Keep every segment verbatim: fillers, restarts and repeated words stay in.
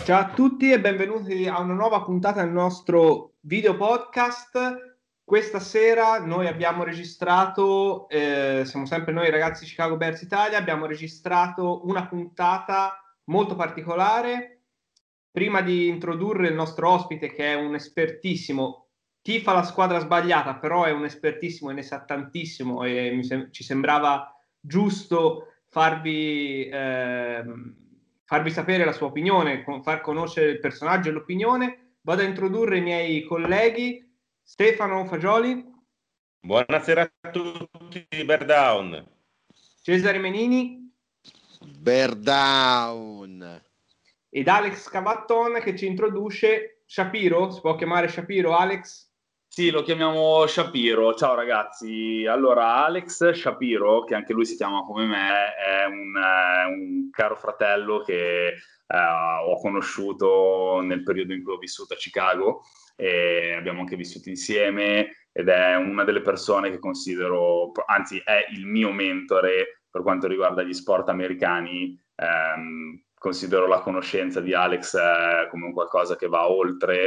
Ciao a tutti e benvenuti a una nuova puntata del nostro video podcast. Questa sera noi abbiamo registrato, eh, siamo sempre noi ragazzi Chicago Bears Italia, abbiamo registrato una puntata molto particolare. Prima di introdurre il nostro ospite, che è un espertissimo, tifa la squadra sbagliata, però è un espertissimo e ne sa tantissimo e mi sem- ci sembrava giusto farvi... ehm, farvi sapere la sua opinione, far conoscere il personaggio e l'opinione. Vado a introdurre i miei colleghi. Stefano Fagioli. Buonasera a tutti, Bear Down. Cesare Menini. Bear Down. Ed Alex Cavatton, che ci introduce Shapiro. Si può chiamare Shapiro, Alex? Sì, lo chiamiamo Shapiro. Ciao ragazzi. Allora, Alex Shapiro, che anche lui si chiama come me, è un, eh, un caro fratello che eh, ho conosciuto nel periodo in cui ho vissuto a Chicago e abbiamo anche vissuto insieme ed è una delle persone che considero, anzi è il mio mentore per quanto riguarda gli sport americani. Ehm, considero la conoscenza di Alex eh, come un qualcosa che va oltre.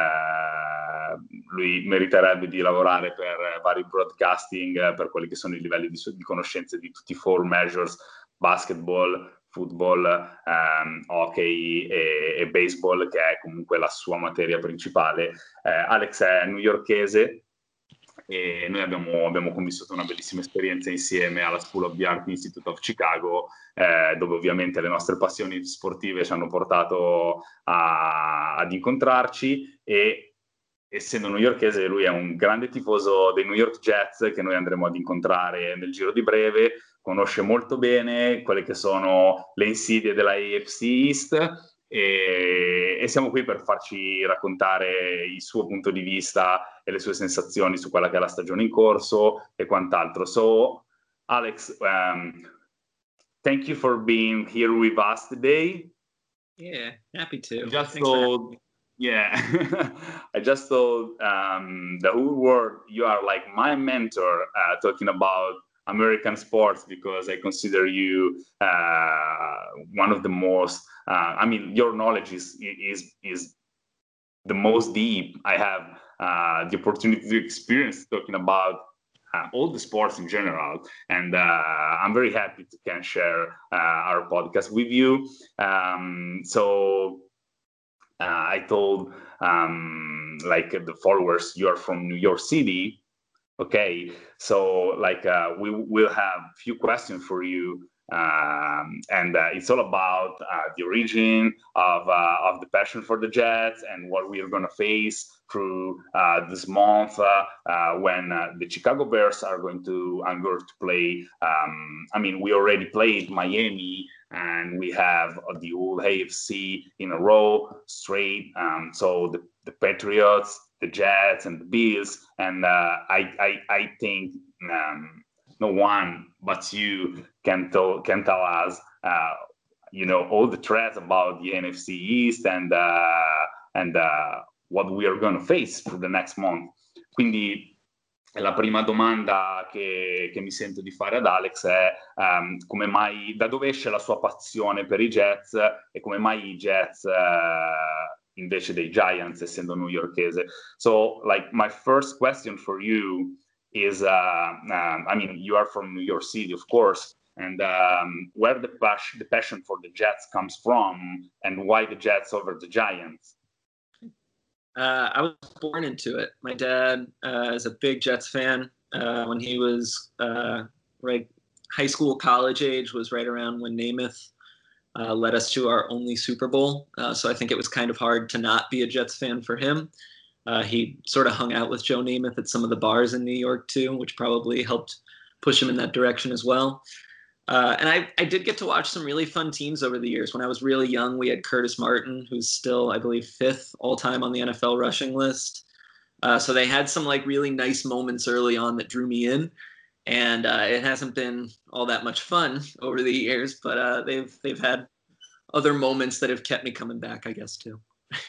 Eh, lui meriterebbe di lavorare per vari broadcasting, per quelli che sono i livelli di, di conoscenze di tutti i four measures: basketball, football, ehm, hockey e, e baseball, che è comunque la sua materia principale. Eh, Alex è newyorkese e noi abbiamo, abbiamo convissuto una bellissima esperienza insieme alla School of the Art Institute of Chicago, eh, dove ovviamente le nostre passioni sportive ci hanno portato a, ad incontrarci, e essendo newyorkese lui è un grande tifoso dei New York Jets, che noi andremo ad incontrare nel giro di breve. Conosce molto bene quelle che sono le insidie della A F C East e, e siamo qui per farci raccontare il suo punto di vista e le sue sensazioni su quella che è la stagione in corso e quant'altro. So, Alex, um, thank you for being here with us today. Yeah, happy to. Just Thanks so, yeah, I just thought um, the whole world, you are like my mentor uh, talking about American sports, because I consider you uh, one of the most, uh, I mean, your knowledge is, is, is the most deep I have uh, the opportunity to experience talking about uh, all the sports in general. And uh, I'm very happy to can share uh, our podcast with you. Um, so uh, I told um, like the followers, you are from New York City. Okay, so like uh, we will have a few questions for you, um, and uh, it's all about uh, the origin of uh, of the passion for the Jets and what we are going to face through uh, this month uh, uh, when uh, the Chicago Bears are going to are going to play. Um, I mean, we already played Miami, and we have uh, the whole A F C in a row straight. Um, so the, the Patriots, the Jets, and the Bills, and uh, I, I I think um, no one but you can tell can tell us uh, you know all the threats about the N F C East and uh, and uh, what we are going to face for the next month. Quindi la prima domanda che, che mi sento di fare ad Alex è um, come mai, da dove esce la sua passione per i Jets e come mai i Jets uh, invece dei Giants, essendo newyorkese. So, like, my first question for you is, uh, um, I mean, you are from New York City, of course, and um, where the, pas- the passion for the Jets comes from, and why the Jets over the Giants? Uh, I was born into it. My dad uh, is a big Jets fan. Uh, when he was uh, right high school, college age, was right around when Namath uh, led us to our only Super Bowl. Uh, so I think it was kind of hard to not be a Jets fan for him. Uh, he sort of hung out with Joe Namath at some of the bars in New York too, which probably helped push him in that direction as well. Uh, and I, I did get to watch some really fun teams over the years. When I was really young, we had Curtis Martin, who's still, I believe, fifth all-time on the N F L rushing list. Uh, so they had some like really nice moments early on that drew me in. And uh, it hasn't been all that much fun over the years, but uh, they've they've had other moments that have kept me coming back, I guess, too.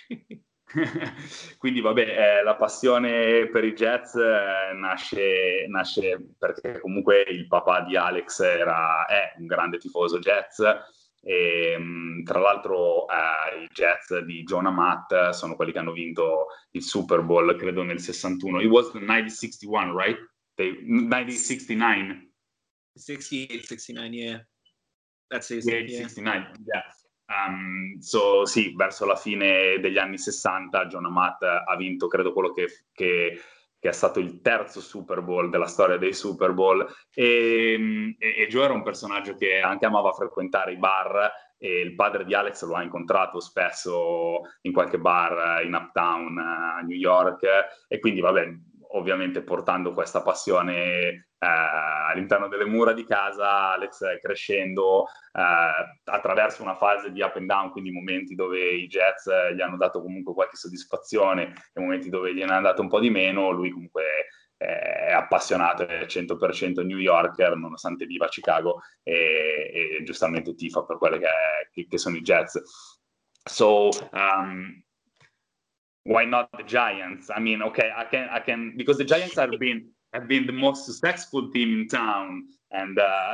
Quindi vabbè, eh, la passione per i Jets eh, nasce, nasce perché comunque il papà di Alex era, è un grande tifoso Jets E, tra l'altro eh, i Jets di John Amat sono quelli che hanno vinto il Super Bowl, credo nel sessantuno. It was nineteen sixty-one, right? They, nineteen sixty-nine. sixty-eight, sixty-nine, yeah. That's it. Yeah, Yeah. sessantanove, yeah. Um, so, sì, verso la fine degli anni sessanta John Amat ha vinto, credo, quello che, che, che è stato il terzo Super Bowl della storia dei Super Bowl, e, e, e Joe era un personaggio che anche amava frequentare i bar, e il padre di Alex lo ha incontrato spesso in qualche bar in Uptown a New York, e quindi vabbè, ovviamente portando questa passione eh, all'interno delle mura di casa, Alex crescendo eh, attraverso una fase di up and down, quindi momenti dove i Jets gli hanno dato comunque qualche soddisfazione e momenti dove gliene hanno dato un po' di meno, lui comunque eh, è appassionato, è cento per cento New Yorker, nonostante viva a Chicago, e, e giustamente tifa per quelle che, che, che sono i Jets. So, um, why not the Giants? I mean, okay, I can, I can, because the Giants have been have been the most successful team in town, and uh,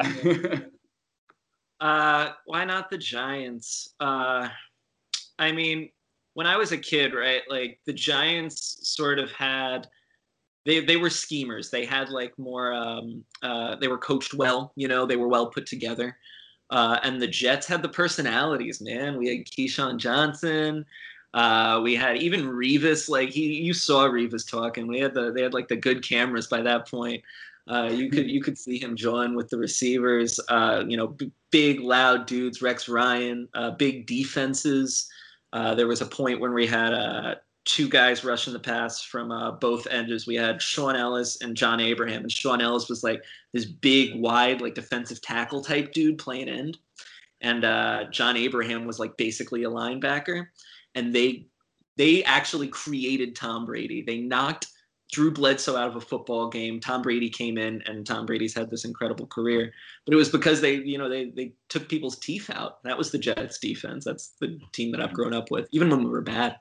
uh, why not the Giants? Uh, I mean, when I was a kid, right, like the Giants sort of had, they they were schemers. They had like more, um, uh, they were coached well, you know, they were well put together. Uh, and the Jets had the personalities, man. We had Keyshawn Johnson. Uh, we had even Revis, like he, you saw Revis talking. We had the, they had like the good cameras by that point. Uh, you could, you could see him join with the receivers. Uh, you know, b- big, loud dudes. Rex Ryan, uh, big defenses. Uh, there was a point when we had uh, two guys rushing the pass from uh, both ends. We had Sean Ellis and John Abraham, and Sean Ellis was like this big, wide, like defensive tackle type dude playing end, and uh, John Abraham was like basically a linebacker. And they they actually created Tom Brady. They knocked Drew Bledsoe out of a football game. Tom Brady came in, and Tom Brady's had this incredible career. But it was because they, you know, they they took people's teeth out. That was the Jets defense. That's the team that I've grown up with, even when we were bad.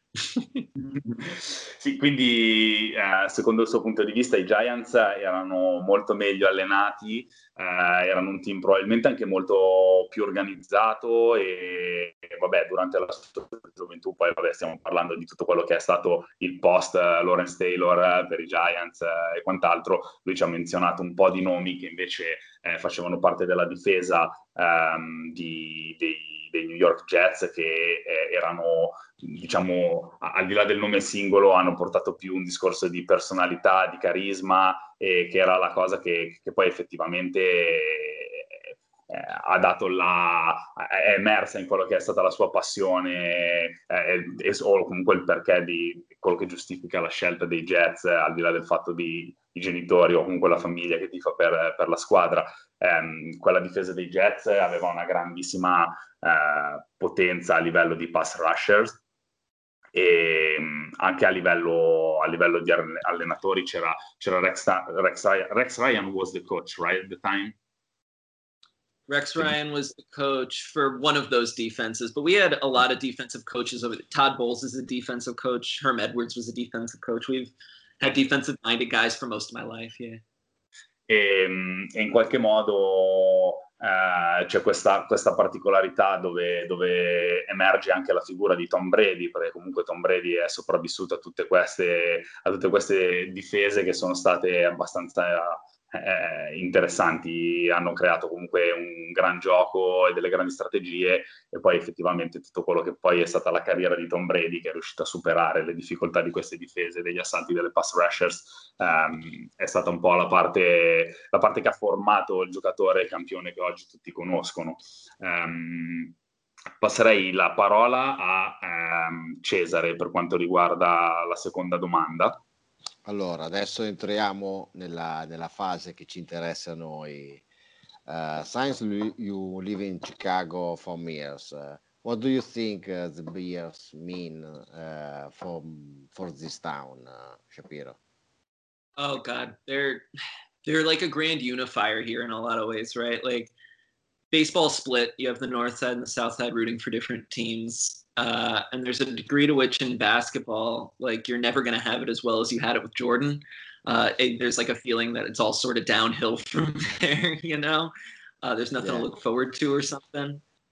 Sì, quindi eh, secondo il suo punto di vista i Giants erano molto meglio allenati, eh, erano un team probabilmente anche molto più organizzato, e, e vabbè, durante la sua gioventù, poi vabbè, stiamo parlando di tutto quello che è stato il post Lawrence Taylor per i Giants eh, e quant'altro. Lui ci ha menzionato un po' di nomi che invece eh, facevano parte della difesa ehm, di, dei, dei New York Jets, che eh, erano, diciamo, al di là del nome singolo, hanno portato più un discorso di personalità, di carisma, e che era la cosa che, che poi effettivamente eh, ha dato la, è emersa in quello che è stata la sua passione eh, e, o comunque il perché di quello che giustifica la scelta dei Jets, eh, al di là del fatto di i genitori o comunque la famiglia che tifa per, per la squadra. Eh, quella difesa dei Jets aveva una grandissima eh, potenza a livello di pass rushers, e anche a livello, a livello di allenatori c'era, c'era Rex, Rex, Ryan, Rex Ryan was the coach, right, at the time? Rex Ryan was the coach for one of those defenses, but we had a lot of defensive coaches over there. Todd Bowles is a defensive coach. Herm Edwards was a defensive coach. We've had defensive-minded guys for most of my life, yeah. E, e in qualche modo eh, c'è questa, questa particolarità dove, dove emerge anche la figura di Tom Brady, perché comunque Tom Brady è sopravvissuto a tutte queste, a tutte queste difese che sono state abbastanza eh, interessanti, hanno creato comunque un gran gioco e delle grandi strategie, e poi effettivamente tutto quello che poi è stata la carriera di Tom Brady, che è riuscito a superare le difficoltà di queste difese, degli assalti delle pass rushers, ehm, è stata un po' la parte, la parte che ha formato il giocatore campione che oggi tutti conoscono. Um, passerei la parola a um, Cesare per quanto riguarda la seconda domanda. Allora, adesso entriamo nella, nella fase che ci interessa a noi. Uh, since you live in Chicago for years, uh, what do you think uh, the Bears mean uh, for for this town, uh, Shapiro? Oh God, they're they're like a grand unifier here in a lot of ways, right? Like baseball split, you have the north side and the south side rooting for different teams. Uh, and there's a degree to which in basketball, like you're never going to have it as well as you had it with Jordan. Uh, it, there's like a feeling that it's all sort of downhill from there, you know? Uh, there's nothing yeah. to look forward to or something.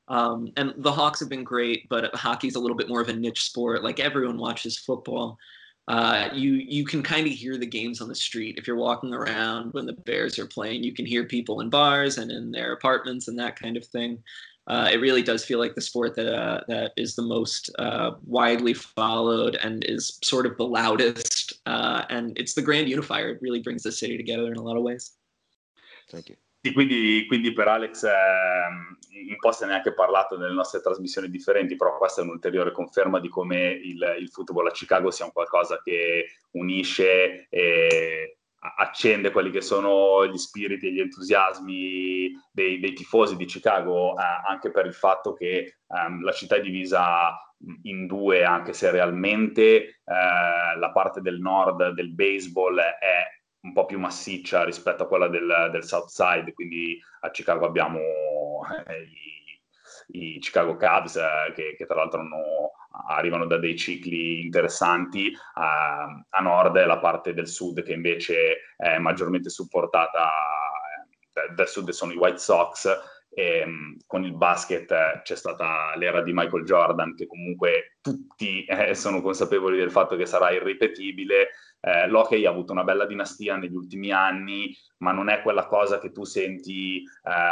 Um, and the Hawks have been great, but hockey's a little bit more of a niche sport. Like everyone watches football. Uh, you you can kind of hear the games on the street. If you're walking around when the Bears are playing, you can hear people in bars and in their apartments and that kind of thing. Uh, it really does feel like the sport that uh, that is the most uh, widely followed and is sort of the loudest. Uh, and it's the grand unifier. It really brings the city together in a lot of ways. Thank you. Sì, quindi, quindi per Alex eh, un po' se ne è anche parlato nelle nostre trasmissioni differenti, però questa è un'ulteriore conferma di come il, il football a Chicago sia un qualcosa che unisce e accende quelli che sono gli spiriti e gli entusiasmi dei, dei tifosi di Chicago, eh, anche per il fatto che ehm, la città è divisa in due, anche se realmente eh, la parte del nord del baseball è un po' più massiccia rispetto a quella del, del South Side, quindi a Chicago abbiamo eh, i, i Chicago Cubs eh, che, che tra l'altro hanno, arrivano da dei cicli interessanti, a, a nord è la parte del sud che invece è maggiormente supportata, eh, del sud sono i White Sox. E, con il basket eh, c'è stata l'era di Michael Jordan, che comunque tutti eh, sono consapevoli del fatto che sarà irripetibile. Eh, l'hockey ha avuto una bella dinastia negli ultimi anni, ma non è quella cosa che tu senti,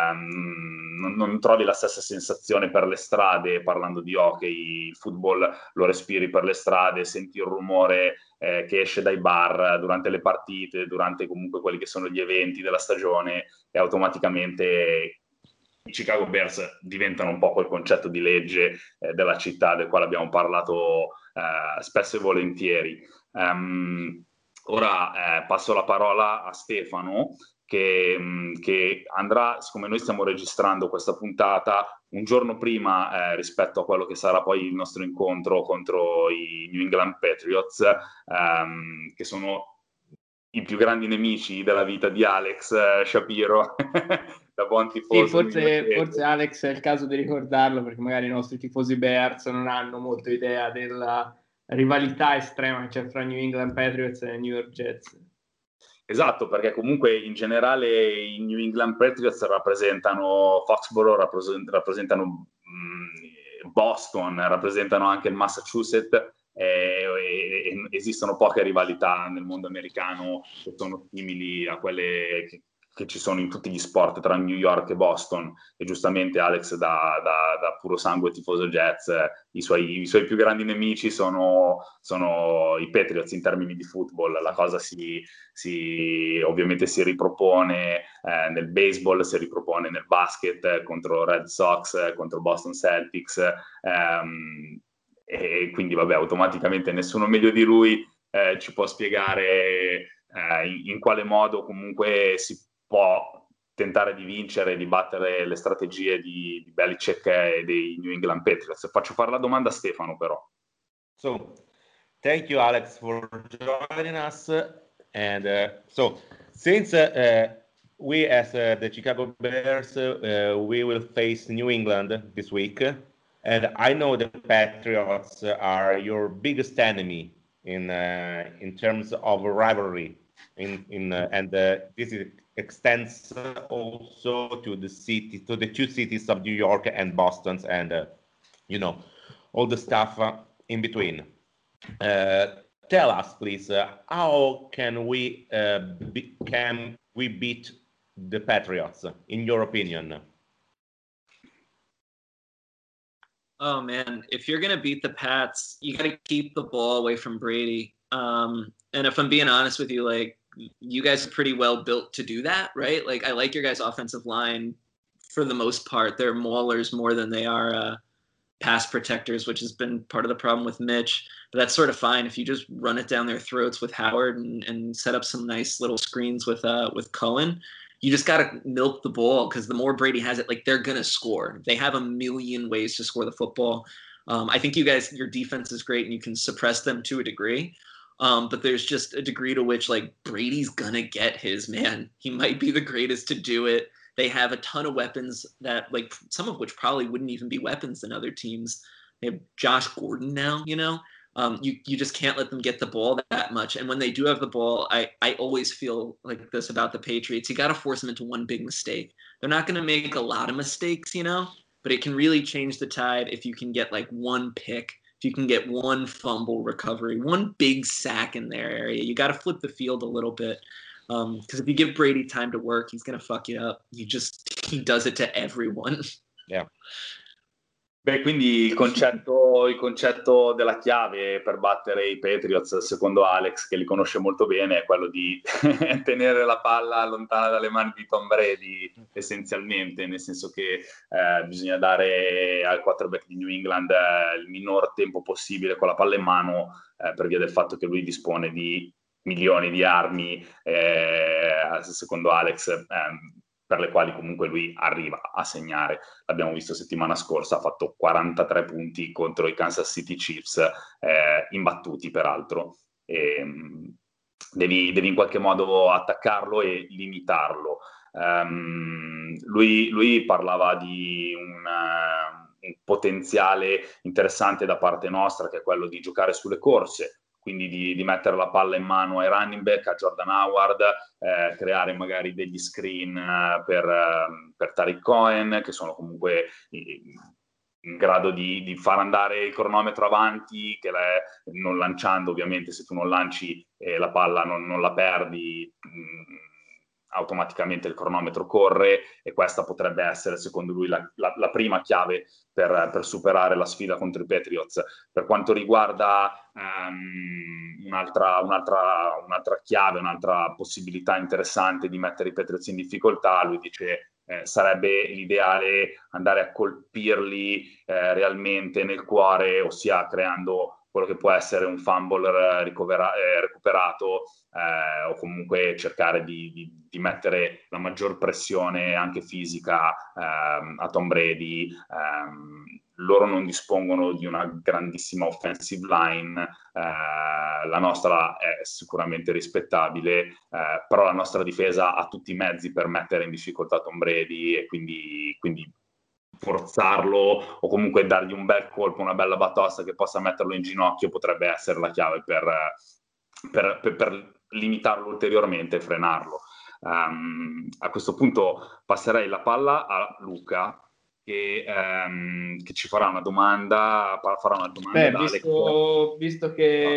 ehm, non, non trovi la stessa sensazione per le strade parlando di hockey. Il football lo respiri per le strade, senti il rumore eh, che esce dai bar durante le partite, durante comunque quelli che sono gli eventi della stagione, e automaticamente i Chicago Bears diventano un po' quel concetto di legge eh, della città del quale abbiamo parlato eh, spesso e volentieri. Um, ora eh, passo la parola a Stefano che, mh, che andrà, siccome noi stiamo registrando questa puntata un giorno prima eh, rispetto a quello che sarà poi il nostro incontro contro i New England Patriots, um, che sono i più grandi nemici della vita di Alex eh, Shapiro. Da buon tifoso. Sì, forse, forse Alex è il caso di ricordarlo, perché magari i nostri tifosi Bears non hanno molto idea della rivalità estrema che c'è fra New England Patriots e New York Jets. Esatto, perché comunque in generale i New England Patriots rappresentano Foxborough, rappresent- rappresentano mh, Boston, rappresentano anche il Massachusetts. Eh, e, e esistono poche rivalità nel mondo americano che sono simili a quelle che, che ci sono in tutti gli sport tra New York e Boston. E giustamente Alex da, da, da puro sangue tifoso Jets, eh, i, suoi, i suoi più grandi nemici sono, sono i Patriots in termini di football. La cosa si, si ovviamente si ripropone eh, nel baseball, si ripropone nel basket eh, contro Red Sox, eh, contro Boston Celtics, ehm, e quindi vabbè, automaticamente nessuno meglio di lui eh, ci può spiegare eh, in, in quale modo comunque si può tentare di vincere, di battere le strategie di, di Belichick e dei New England Patriots. Faccio fare la domanda a Stefano però. So, thank you Alex for joining us, and uh, so since uh, uh, we as uh, the Chicago Bears uh, we will face New England this week. And I know the Patriots are your biggest enemy in uh, in terms of rivalry, in in uh, and uh, this is, extends also to the city, to the two cities of New York and Boston, and uh, you know all the stuff uh, in between. Uh, tell us, please, uh, how can we uh, be, can we beat the Patriots, in your opinion? Oh man, if you're gonna beat the Pats, you gotta keep the ball away from Brady. Um, and if I'm being honest with you, like you guys are pretty well built to do that, right? Like I like your guys' offensive line for the most part. They're maulers more than they are uh, pass protectors, which has been part of the problem with Mitch. But that's sort of fine if you just run it down their throats with Howard and, and set up some nice little screens with uh, with Cohen. You just got to milk the ball, because the more Brady has it, like they're going to score. They have a million ways to score the football. Um, I think you guys, your defense is great and you can suppress them to a degree. Um, but there's just a degree to which like Brady's going to get his man. He might be the greatest to do it. They have a ton of weapons that like some of which probably wouldn't even be weapons in other teams. They have Josh Gordon now, you know. Um, you you just can't let them get the ball that much. And when they do have the ball, I, I always feel like this about the Patriots. You got to force them into one big mistake. They're not going to make a lot of mistakes, you know, but but it can really change the tide if you can get like one pick, if you can get one fumble recovery, one big sack in their area. You got to flip the field a little bit. Um, because if you give Brady time to work, he's gonna fuck you up. You just he does it to everyone. Yeah. Beh, quindi il concetto, il concetto della chiave per battere i Patriots, secondo Alex, che li conosce molto bene, è quello di tenere la palla lontana dalle mani di Tom Brady, essenzialmente, nel senso che eh, bisogna dare al quarterback di New England eh, il minor tempo possibile con la palla in mano, eh, per via del fatto che lui dispone di milioni di armi, eh, secondo Alex, eh, per le quali comunque lui arriva a segnare. L'abbiamo visto settimana scorsa, ha fatto quarantatré punti contro i Kansas City Chiefs, eh, imbattuti peraltro. E, mh, devi, devi in qualche modo attaccarlo e limitarlo. Um, lui, lui parlava di un, uh, un potenziale interessante da parte nostra, che è quello di giocare sulle corse, quindi di, di mettere la palla in mano ai running back, a Jordan Howard, eh, creare magari degli screen eh, per, eh, per Tariq Cohen, che sono comunque in, in grado di, di far andare il cronometro avanti, che le, non lanciando ovviamente, se tu non lanci eh, la palla non, non la perdi, mh, automaticamente il cronometro corre, e questa potrebbe essere secondo lui la, la, la prima chiave per, per superare la sfida contro i Patriots. Per quanto riguarda um, un'altra, un'altra, un'altra chiave, un'altra possibilità interessante di mettere i Patriots in difficoltà, lui dice eh, sarebbe l'ideale andare a colpirli eh, realmente nel cuore, ossia creando quello che può essere un fumble ricovera- eh, recuperato, eh, o comunque cercare di, di, di mettere la maggior pressione anche fisica ehm, a Tom Brady. Ehm, loro non dispongono di una grandissima offensive line, eh, la nostra è sicuramente rispettabile, eh, però la nostra difesa ha tutti i mezzi per mettere in difficoltà Tom Brady, e quindi, quindi forzarlo o comunque dargli un bel colpo, una bella batosta che possa metterlo in ginocchio potrebbe essere la chiave per, per, per, per limitarlo ulteriormente e frenarlo. Um, a questo punto passerei la palla a Luca che, um, che ci farà una domanda, farà una domanda Beh, da visto, visto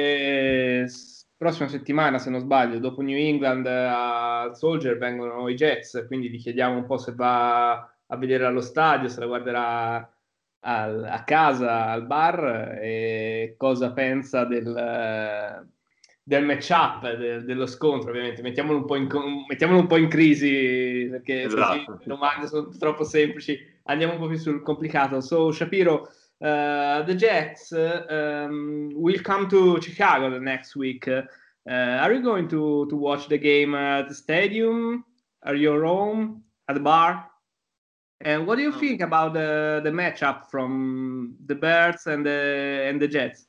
che prossima settimana, se non sbaglio, dopo New England a Soldier vengono i Jets, quindi gli chiediamo un po' se va a vedere allo stadio, se la guarderà al, a casa, al bar, e cosa pensa del, del match-up, de, dello scontro, ovviamente. Mettiamolo un po' in, mettiamolo un po' in crisi, perché Esatto. così le domande sono troppo semplici. Andiamo un po' più sul complicato. So, Shapiro, uh, the Jets um, will come to Chicago the next week. Uh, are you going to, to watch the game at the stadium? Are you at home, at the bar? And what do you think about the, the matchup from the Bears and the and the Jets?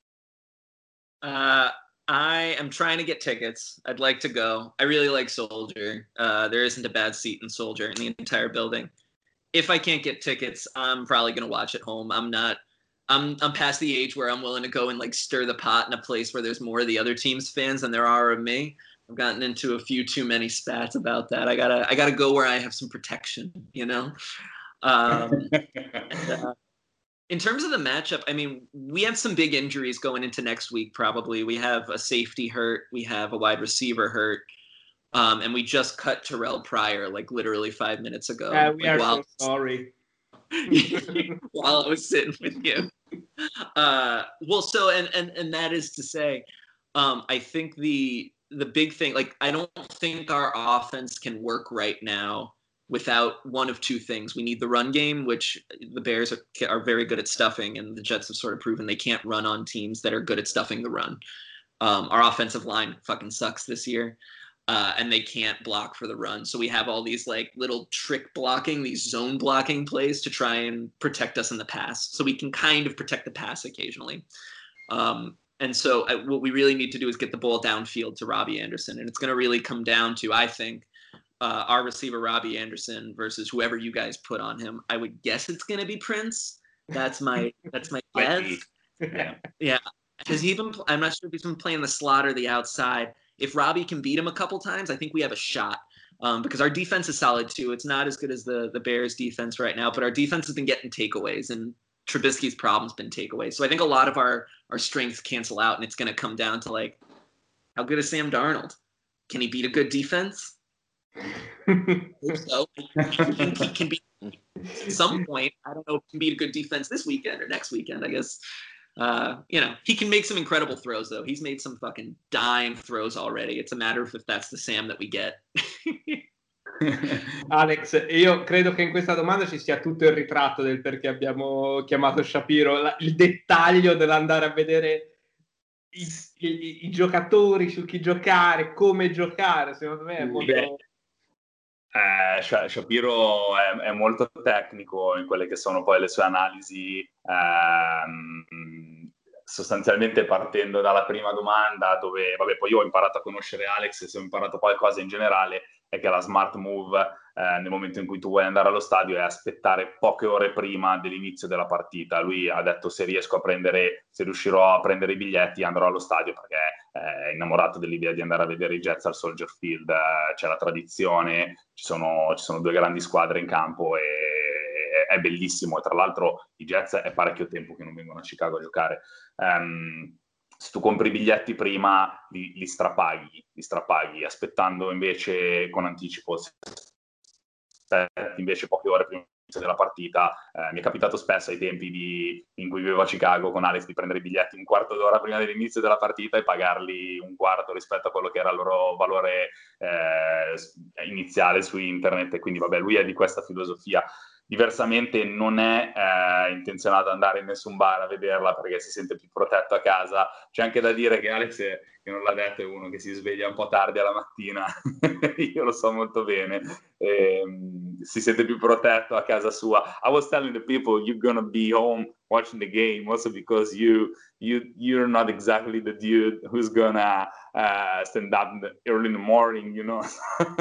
Uh, I am trying to get tickets. I'd like to go. I really like Soldier. Uh, there isn't a bad seat in Soldier in the entire building. If I can't get tickets, I'm probably gonna watch at home. I'm not. I'm I'm past the age where I'm willing to go and like stir the pot in a place where there's more of the other team's fans than there are of me. I've gotten into a few too many spats about that. I gotta I gotta go where I have some protection, you know. Um, and, uh, in terms of the matchup, I mean, we have some big injuries going into next week. Probably we have a safety hurt, we have a wide receiver hurt, um, and we just cut Terrell Pryor like literally five minutes ago. Uh, we like, are while, so sorry. while I was sitting with you. Uh, well, so and and and that is to say, um, I think the the big thing, like, I don't think our offense can work right now without one of two things. We need the run game, which the Bears are, are very good at stuffing, and the Jets have sort of proven they can't run on teams that are good at stuffing the run. Um, our offensive line fucking sucks this year, uh, and they can't block for the run. So we have all these like little trick blocking, these zone blocking plays to try and protect us in the pass. So we can kind of protect the pass occasionally. Um, And so uh, what we really need to do is get the ball downfield to Robbie Anderson. And it's going to really come down to, I think, uh, our receiver, Robbie Anderson, versus whoever you guys put on him. I would guess it's going to be Prince. That's my that's my guess. Yeah. Yeah. Because he's been, I'm not sure if he's been playing the slot or the outside. If Robbie can beat him a couple times, I think we have a shot. um, because our defense is solid too. It's not as good as the the Bears defense right now, but our defense has been getting takeaways, and Trubisky's problem's been takeaways. So I think a lot of our our strengths cancel out, and it's going to come down to like, how good is Sam Darnold? Can he beat a good defense? Hope so. I think he can beat at some point. I don't know if he can beat a good defense this weekend or next weekend, I guess. Uh, you know, he can make some incredible throws, though. He's made some fucking dime throws already. It's a matter of if that's the Sam that we get. Alex, io credo che in questa domanda ci sia tutto il ritratto del perché abbiamo chiamato Shapiro, la, il dettaglio dell'andare a vedere i, i, i giocatori, su chi giocare, come giocare. Secondo me è molto... Beh, eh, Shapiro è, è molto tecnico in quelle che sono poi le sue analisi, ehm, sostanzialmente partendo dalla prima domanda, dove vabbè, poi io ho imparato a conoscere Alex, e se ho imparato qualcosa in generale è che la smart move eh, nel momento in cui tu vuoi andare allo stadio è aspettare poche ore prima dell'inizio della partita. Lui ha detto: se riesco a prendere, se riuscirò a prendere i biglietti andrò allo stadio, perché è innamorato dell'idea di andare a vedere i Jets al Soldier Field. Eh, c'è la tradizione, ci sono, ci sono due grandi squadre in campo e è bellissimo, e tra l'altro i Jets è parecchio tempo che non vengono a Chicago a giocare. Um, se tu compri i biglietti prima li, li strapaghi, li strapaghi, aspettando invece con anticipo, invece poche ore prima della partita. Eh, mi è capitato spesso ai tempi di, in cui vivevo a Chicago con Alex di prendere i biglietti un quarto d'ora prima dell'inizio della partita e pagarli un quarto rispetto a quello che era il loro valore eh, iniziale su internet, e quindi vabbè, lui è di questa filosofia. Diversamente non è eh, intenzionato ad andare in nessun bar a vederla perché si sente più protetto a casa. C'è anche da dire che Alex, che non l'ha detto, è uno che si sveglia un po' tardi alla mattina, io lo so molto bene, e, um, si sente più protetto a casa sua. I was telling the people you're gonna be home watching the game also because you you you're not exactly the dude who's gonna uh, stand up early in the morning, you know.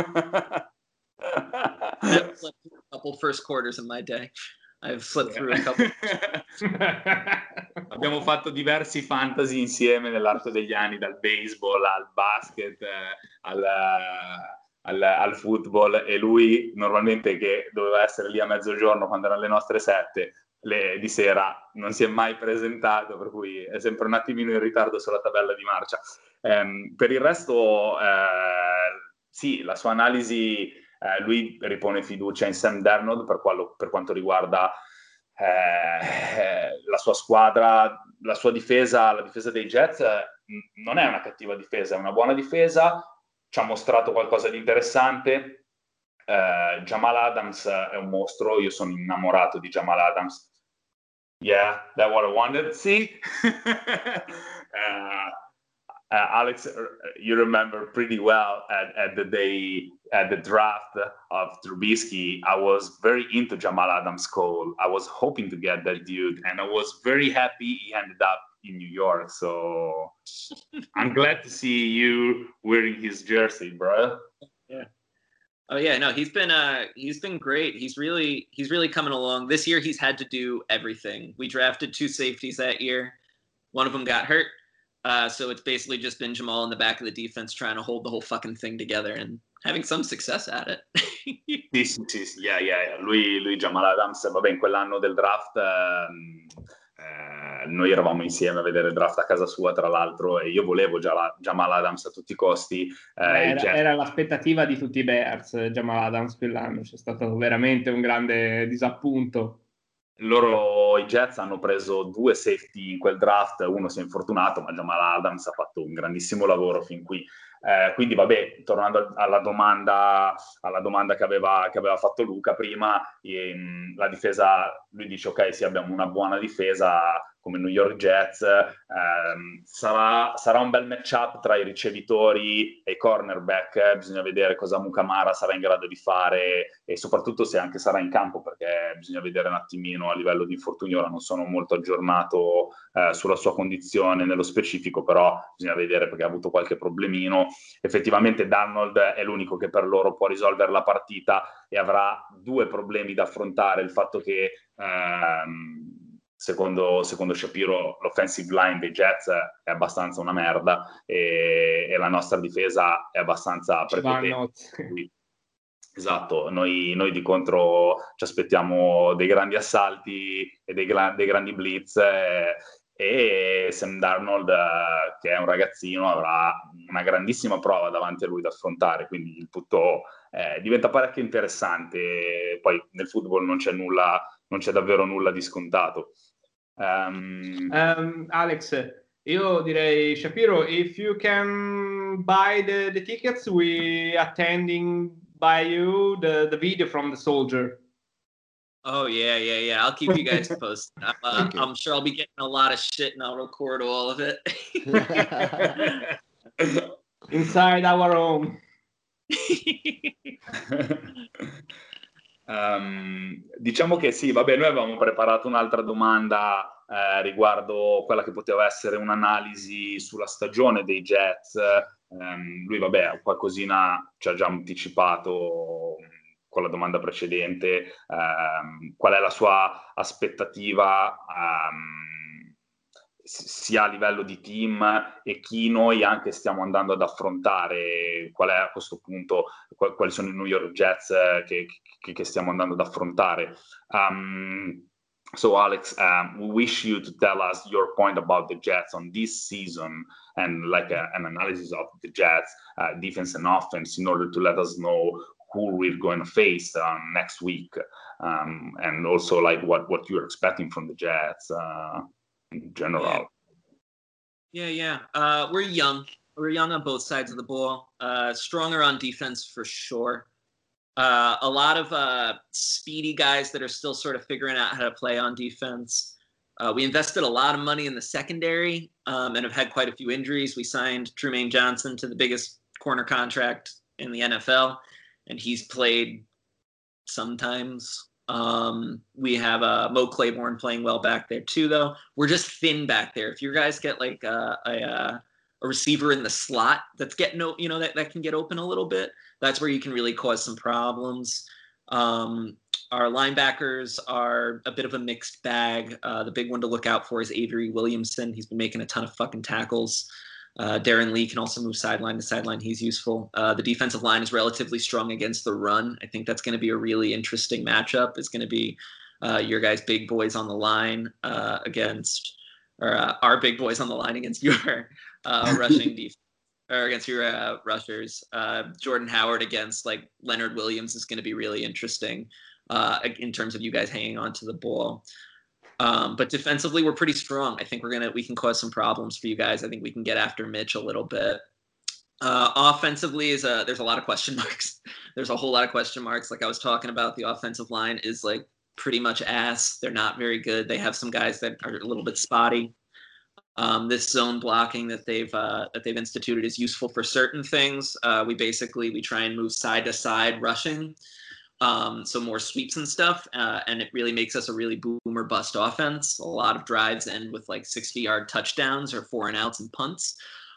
I've slept through a couple first quarters in my day. I've slept through a couple. Abbiamo fatto diversi fantasy insieme nell'arco degli anni, dal baseball al basket, eh, al, al, al football, e lui normalmente, che doveva essere lì a mezzogiorno quando erano le nostre sette, le, di sera non si è mai presentato, per cui è sempre un attimino in ritardo sulla tabella di marcia. Um, per il resto, eh, sì, la sua analisi... Eh, lui ripone fiducia in Sam Darnold per, quello, per quanto riguarda eh, la sua squadra, la sua difesa. La difesa dei Jets eh, non è una cattiva difesa, è una buona difesa, ci ha mostrato qualcosa di interessante. eh, Jamal Adams è un mostro, io sono innamorato di Jamal Adams. Yeah, that's what I wanted to see. uh, Uh, Alex, you remember pretty well at, at the day, at the draft of Trubisky, I was very into Jamal Adams Cole. I was hoping to get that dude, and I was very happy he ended up in New York. So I'm glad to see you wearing his jersey, bro. Yeah. Oh yeah, no, he's been uh he's been great. He's really he's really coming along. This year he's had to do everything. We drafted two safeties that year. One of them got hurt. Uh, so it's basically just been Jamal in the back of the defense trying to hold the whole fucking thing together and having some success at it. Sì, sì, sì, yeah, yeah. Lui, lui, Jamal Adams, vabbè, in quell'anno del draft ehm, eh, noi eravamo insieme a vedere il draft a casa sua, tra l'altro, e io volevo già la, Jamal Adams a tutti i costi. Eh, era, Jets... era l'aspettativa di tutti i Bears, Jamal Adams quell'anno, c'è stato veramente un grande disappunto. Loro, i Jets, hanno preso due safety in quel draft, uno si è infortunato, ma Jamal Adams ha fatto un grandissimo lavoro fin qui. Eh, quindi vabbè, tornando alla domanda, alla domanda che, aveva, che aveva fatto Luca prima, ehm, la difesa, lui dice ok, sì, abbiamo una buona difesa come New York Jets, ehm, sarà, sarà un bel matchup tra i ricevitori e i cornerback, eh, bisogna vedere cosa Mukamara sarà in grado di fare e soprattutto se anche sarà in campo, perché bisogna vedere un attimino a livello di infortunio. Ora non sono molto aggiornato eh, sulla sua condizione nello specifico, però bisogna vedere perché ha avuto qualche problemino. Effettivamente Darnold è l'unico che per loro può risolvere la partita e avrà due problemi da affrontare: il fatto che ehm, Secondo, secondo Shapiro l'offensive line dei Jets è abbastanza una merda e, e la nostra difesa è abbastanza prepotente. Esatto, noi, noi di contro ci aspettiamo dei grandi assalti e dei, gra- dei grandi blitz eh, e Sam Darnold, eh, che è un ragazzino, avrà una grandissima prova davanti a lui da affrontare, quindi il tutto eh, diventa parecchio interessante. Poi nel football non c'è nulla, non c'è davvero nulla di scontato. Um, um, Alex, io direi, Shapiro, if you can buy the, the tickets, we attending by you the, the video from the soldier. Oh yeah, yeah, yeah. I'll keep you guys posted. I'm, uh, I'm sure I'll be getting a lot of shit, and I'll record all of it. Inside our home. um, diciamo che sì, vabbè, noi avevamo preparato un'altra domanda eh, riguardo quella che poteva essere un'analisi sulla stagione dei Jets. Um, lui, vabbè, qualcosina ci ha già anticipato con la domanda precedente, um, qual è la sua aspettativa um, sia a livello di team e chi noi anche stiamo andando ad affrontare, qual è a questo punto, qual, quali sono i New York Jets che, che, che stiamo andando ad affrontare. Um, so Alex, um, we wish you to tell us your point about the Jets on this season and like a, an analysis of the Jets uh, defense and offense in order to let us know who we're going to face uh, next week, um, and also like what, what you're expecting from the Jets uh, in general. Yeah, yeah. yeah. Uh, we're young. We're young on both sides of the ball. Uh, stronger on defense for sure. Uh, a lot of uh, speedy guys that are still sort of figuring out how to play on defense. Uh, we invested a lot of money in the secondary um, and have had quite a few injuries. We signed Trumaine Johnson to the biggest corner contract in the N F L, and he's played sometimes. Um, we have uh, Mo Claiborne playing well back there too, though. We're just thin back there. If you guys get like uh, a, a a receiver in the slot that's getting, you know, that, that can get open a little bit, that's where you can really cause some problems. Um, our linebackers are a bit of a mixed bag. Uh, the big one to look out for is Avery Williamson. He's been making a ton of fucking tackles. Uh, Darren Lee can also move sideline to sideline. He's useful. Uh, the defensive line is relatively strong against the run. I think that's going to be a really interesting matchup. It's going to be uh, your guys' big boys on the line uh, against, or uh, our big boys on the line against your uh, rushing defense, or against your uh, rushers. Uh, Jordan Howard against like Leonard Williams is going to be really interesting uh, in terms of you guys hanging on to the ball. Um, but defensively, we're pretty strong. I think we're gonna we can cause some problems for you guys. I think we can get after Mitch a little bit. Uh, offensively, is a, there's a lot of question marks. There's a whole lot of question marks. Like I was talking about, the offensive line is like pretty much ass. They're not very good. They have some guys that are a little bit spotty. Um, this zone blocking that they've uh, that they've instituted is useful for certain things. Uh, we basically we try and move side to side rushing. Um, so more sweeps and stuff, uh, and it really makes us a really boom or bust offense. A lot of drives end with like sixty-yard touchdowns or four and outs and punts.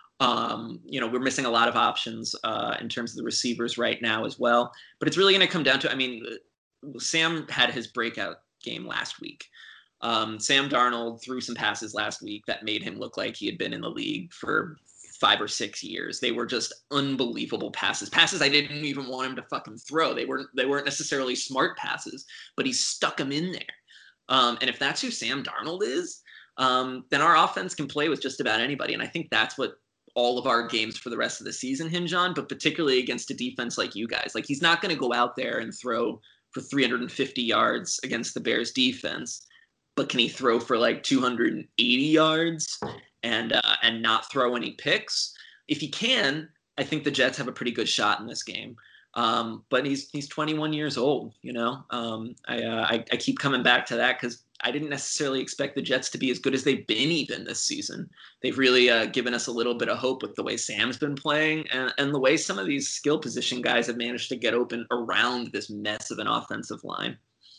Um, you know, we're missing a lot of options uh, in terms of the receivers right now as well. But it's really going to come down to, I mean, Sam had his breakout game last week. Um, Sam Darnold threw some passes last week that made him look like he had been in the league for five or six years. They were just unbelievable passes. Passes I didn't even want him to fucking throw. They weren't they weren't necessarily smart passes, but he stuck them in there. Um, and if that's who Sam Darnold is, um, then our offense can play with just about anybody. And I think that's what all of our games for the rest of the season hinge on, but particularly against a defense like you guys. Like, he's not going to go out there and throw for three hundred fifty yards against the Bears defense, but can he throw for like two hundred eighty yards and uh, and not throw any picks? If he can, I think the Jets have a pretty good shot in this game. Um, but he's he's twenty-one years old, you know. Um, I, uh, I I keep coming back to that because I didn't necessarily expect the Jets to be as good as they've been even this season. They've really uh, given us a little bit of hope with the way Sam's been playing and, and the way some of these skill position guys have managed to get open around this mess of an offensive line.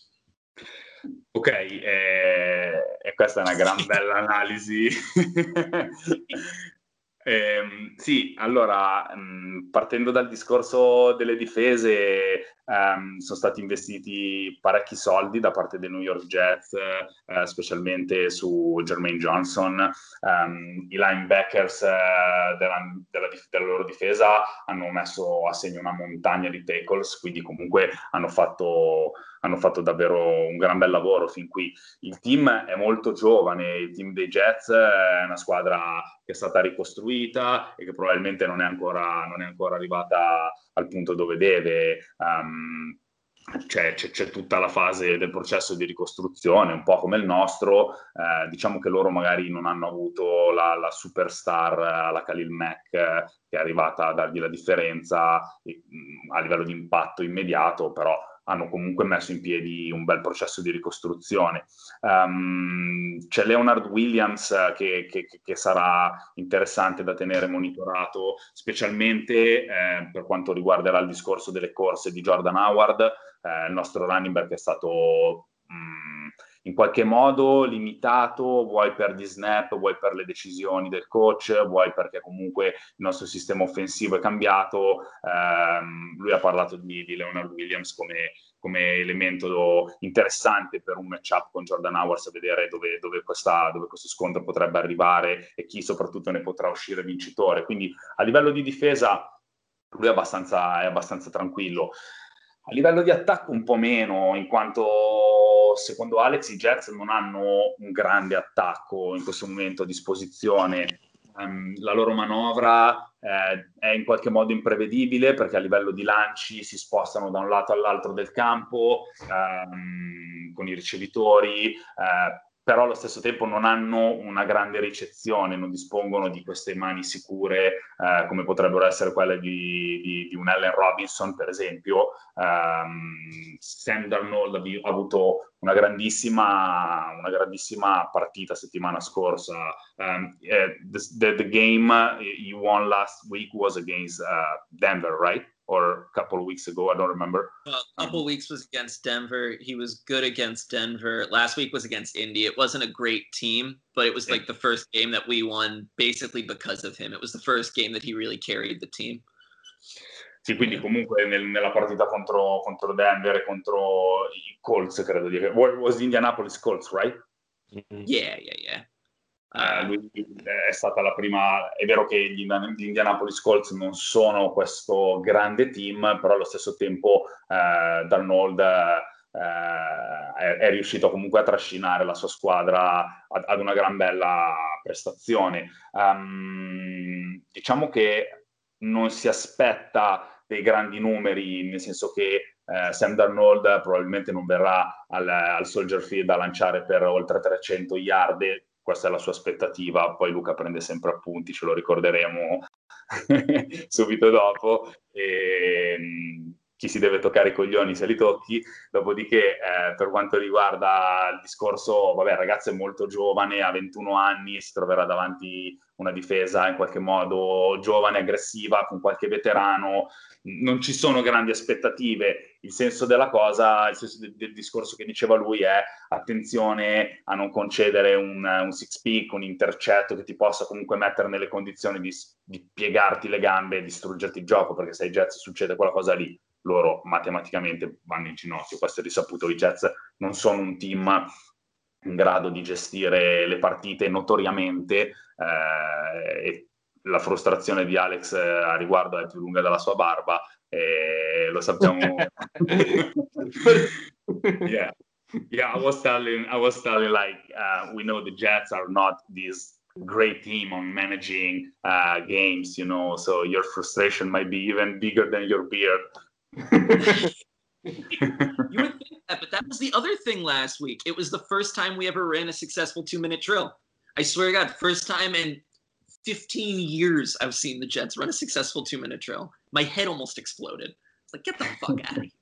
Ok, eh, e questa è una gran bella analisi. Ehm, sì, allora, mh, partendo dal discorso delle difese, ehm, sono stati investiti parecchi soldi da parte dei New York Jets, eh, specialmente su Jermaine Johnson. Um, I linebackers eh, della, della, della loro difesa hanno messo a segno una montagna di tackles, quindi comunque hanno fatto, hanno fatto davvero un gran bel lavoro fin qui. Il team è molto giovane, il team dei Jets è una squadra che è stata ricostruita e che probabilmente non è ancora, non è ancora arrivata al punto dove deve. Um, c'è, c'è, c'è tutta la fase del processo di ricostruzione, un po' come il nostro. Eh, diciamo che loro magari non hanno avuto la, la superstar, la Khalil Mack, eh, che è arrivata a dargli la differenza eh, a livello di impatto immediato, però hanno comunque messo in piedi un bel processo di ricostruzione. Um, c'è Leonard Williams che, che, che sarà interessante da tenere monitorato, specialmente eh, per quanto riguarderà il discorso delle corse di Jordan Howard, eh, il nostro running back è stato mh, in qualche modo limitato, vuoi per gli snap, vuoi per le decisioni del coach, vuoi perché comunque il nostro sistema offensivo è cambiato. Um, lui ha parlato di, di Leonard Williams come, come elemento interessante per un matchup con Jordan Howard, a vedere dove, dove, questa, dove questo scontro potrebbe arrivare e chi soprattutto ne potrà uscire vincitore. Quindi a livello di difesa lui è abbastanza, è abbastanza tranquillo. A livello di attacco un po' meno, in quanto secondo Alex i Jets non hanno un grande attacco in questo momento a disposizione. Um, la loro manovra eh, è in qualche modo imprevedibile perché a livello di lanci si spostano da un lato all'altro del campo um, con i ricevitori, eh, però allo stesso tempo non hanno una grande ricezione, non dispongono di queste mani sicure eh, come potrebbero essere quelle di, di, di un Allen Robinson, per esempio. Um, Sam Darnold ha avuto una grandissima, una grandissima partita settimana scorsa. Um, uh, the, the game you won last week was against uh, Denver, right? Or a couple of weeks ago, I don't remember. Well, a couple um, weeks was against Denver. He was good against Denver. Last week was against Indy. It wasn't a great team, but it was like the first game that we won basically because of him. It was the first game that he really carried the team. Sì, quindi comunque nel, nella partita contro, contro Denver e contro i Colts, credo di che... Was the Indianapolis Colts, right? Mm-hmm. Yeah, yeah, yeah. Uh, lui è stata la prima, è vero che gli, gli Indianapolis Colts non sono questo grande team, però allo stesso tempo uh, Darnold uh, è, è riuscito comunque a trascinare la sua squadra ad, ad una gran bella prestazione. Um, diciamo che non si aspetta dei grandi numeri, nel senso che eh, Sam Darnold probabilmente non verrà al, al Soldier Field a lanciare per oltre trecento yard. Questa è la sua aspettativa, poi Luca prende sempre appunti, ce lo ricorderemo subito dopo. E, mh, chi si deve toccare i coglioni se li tocchi. Dopodiché eh, per quanto riguarda il discorso, vabbè, il ragazzo è molto giovane, ha ventuno anni, si troverà davanti una difesa in qualche modo giovane, aggressiva, con qualche veterano. Non ci sono grandi aspettative. Il senso della cosa, il senso del, del discorso che diceva lui è attenzione a non concedere un, un six pick, un intercetto che ti possa comunque mettere nelle condizioni di, di piegarti le gambe e distruggerti il gioco, perché se ai Jets succede quella cosa lì, loro matematicamente vanno in ginocchio. Questo è risaputo. I Jets non sono un team in grado di gestire le partite notoriamente, eh, e la frustrazione di Alex a riguardo è più lunga della sua barba, e lo sappiamo. yeah. Yeah, I was telling, I was telling like, uh, we know the Jets are not this great team on managing uh, games, you know, so your frustration might be even bigger than your beard. You would think that, but that was the other thing last week. It was the first time we ever ran a successful two-minute drill. I swear to God, first time in fifteen years I've seen the Jets run a successful two-minute drill. My head almost exploded. It's like, get the fuck out of here.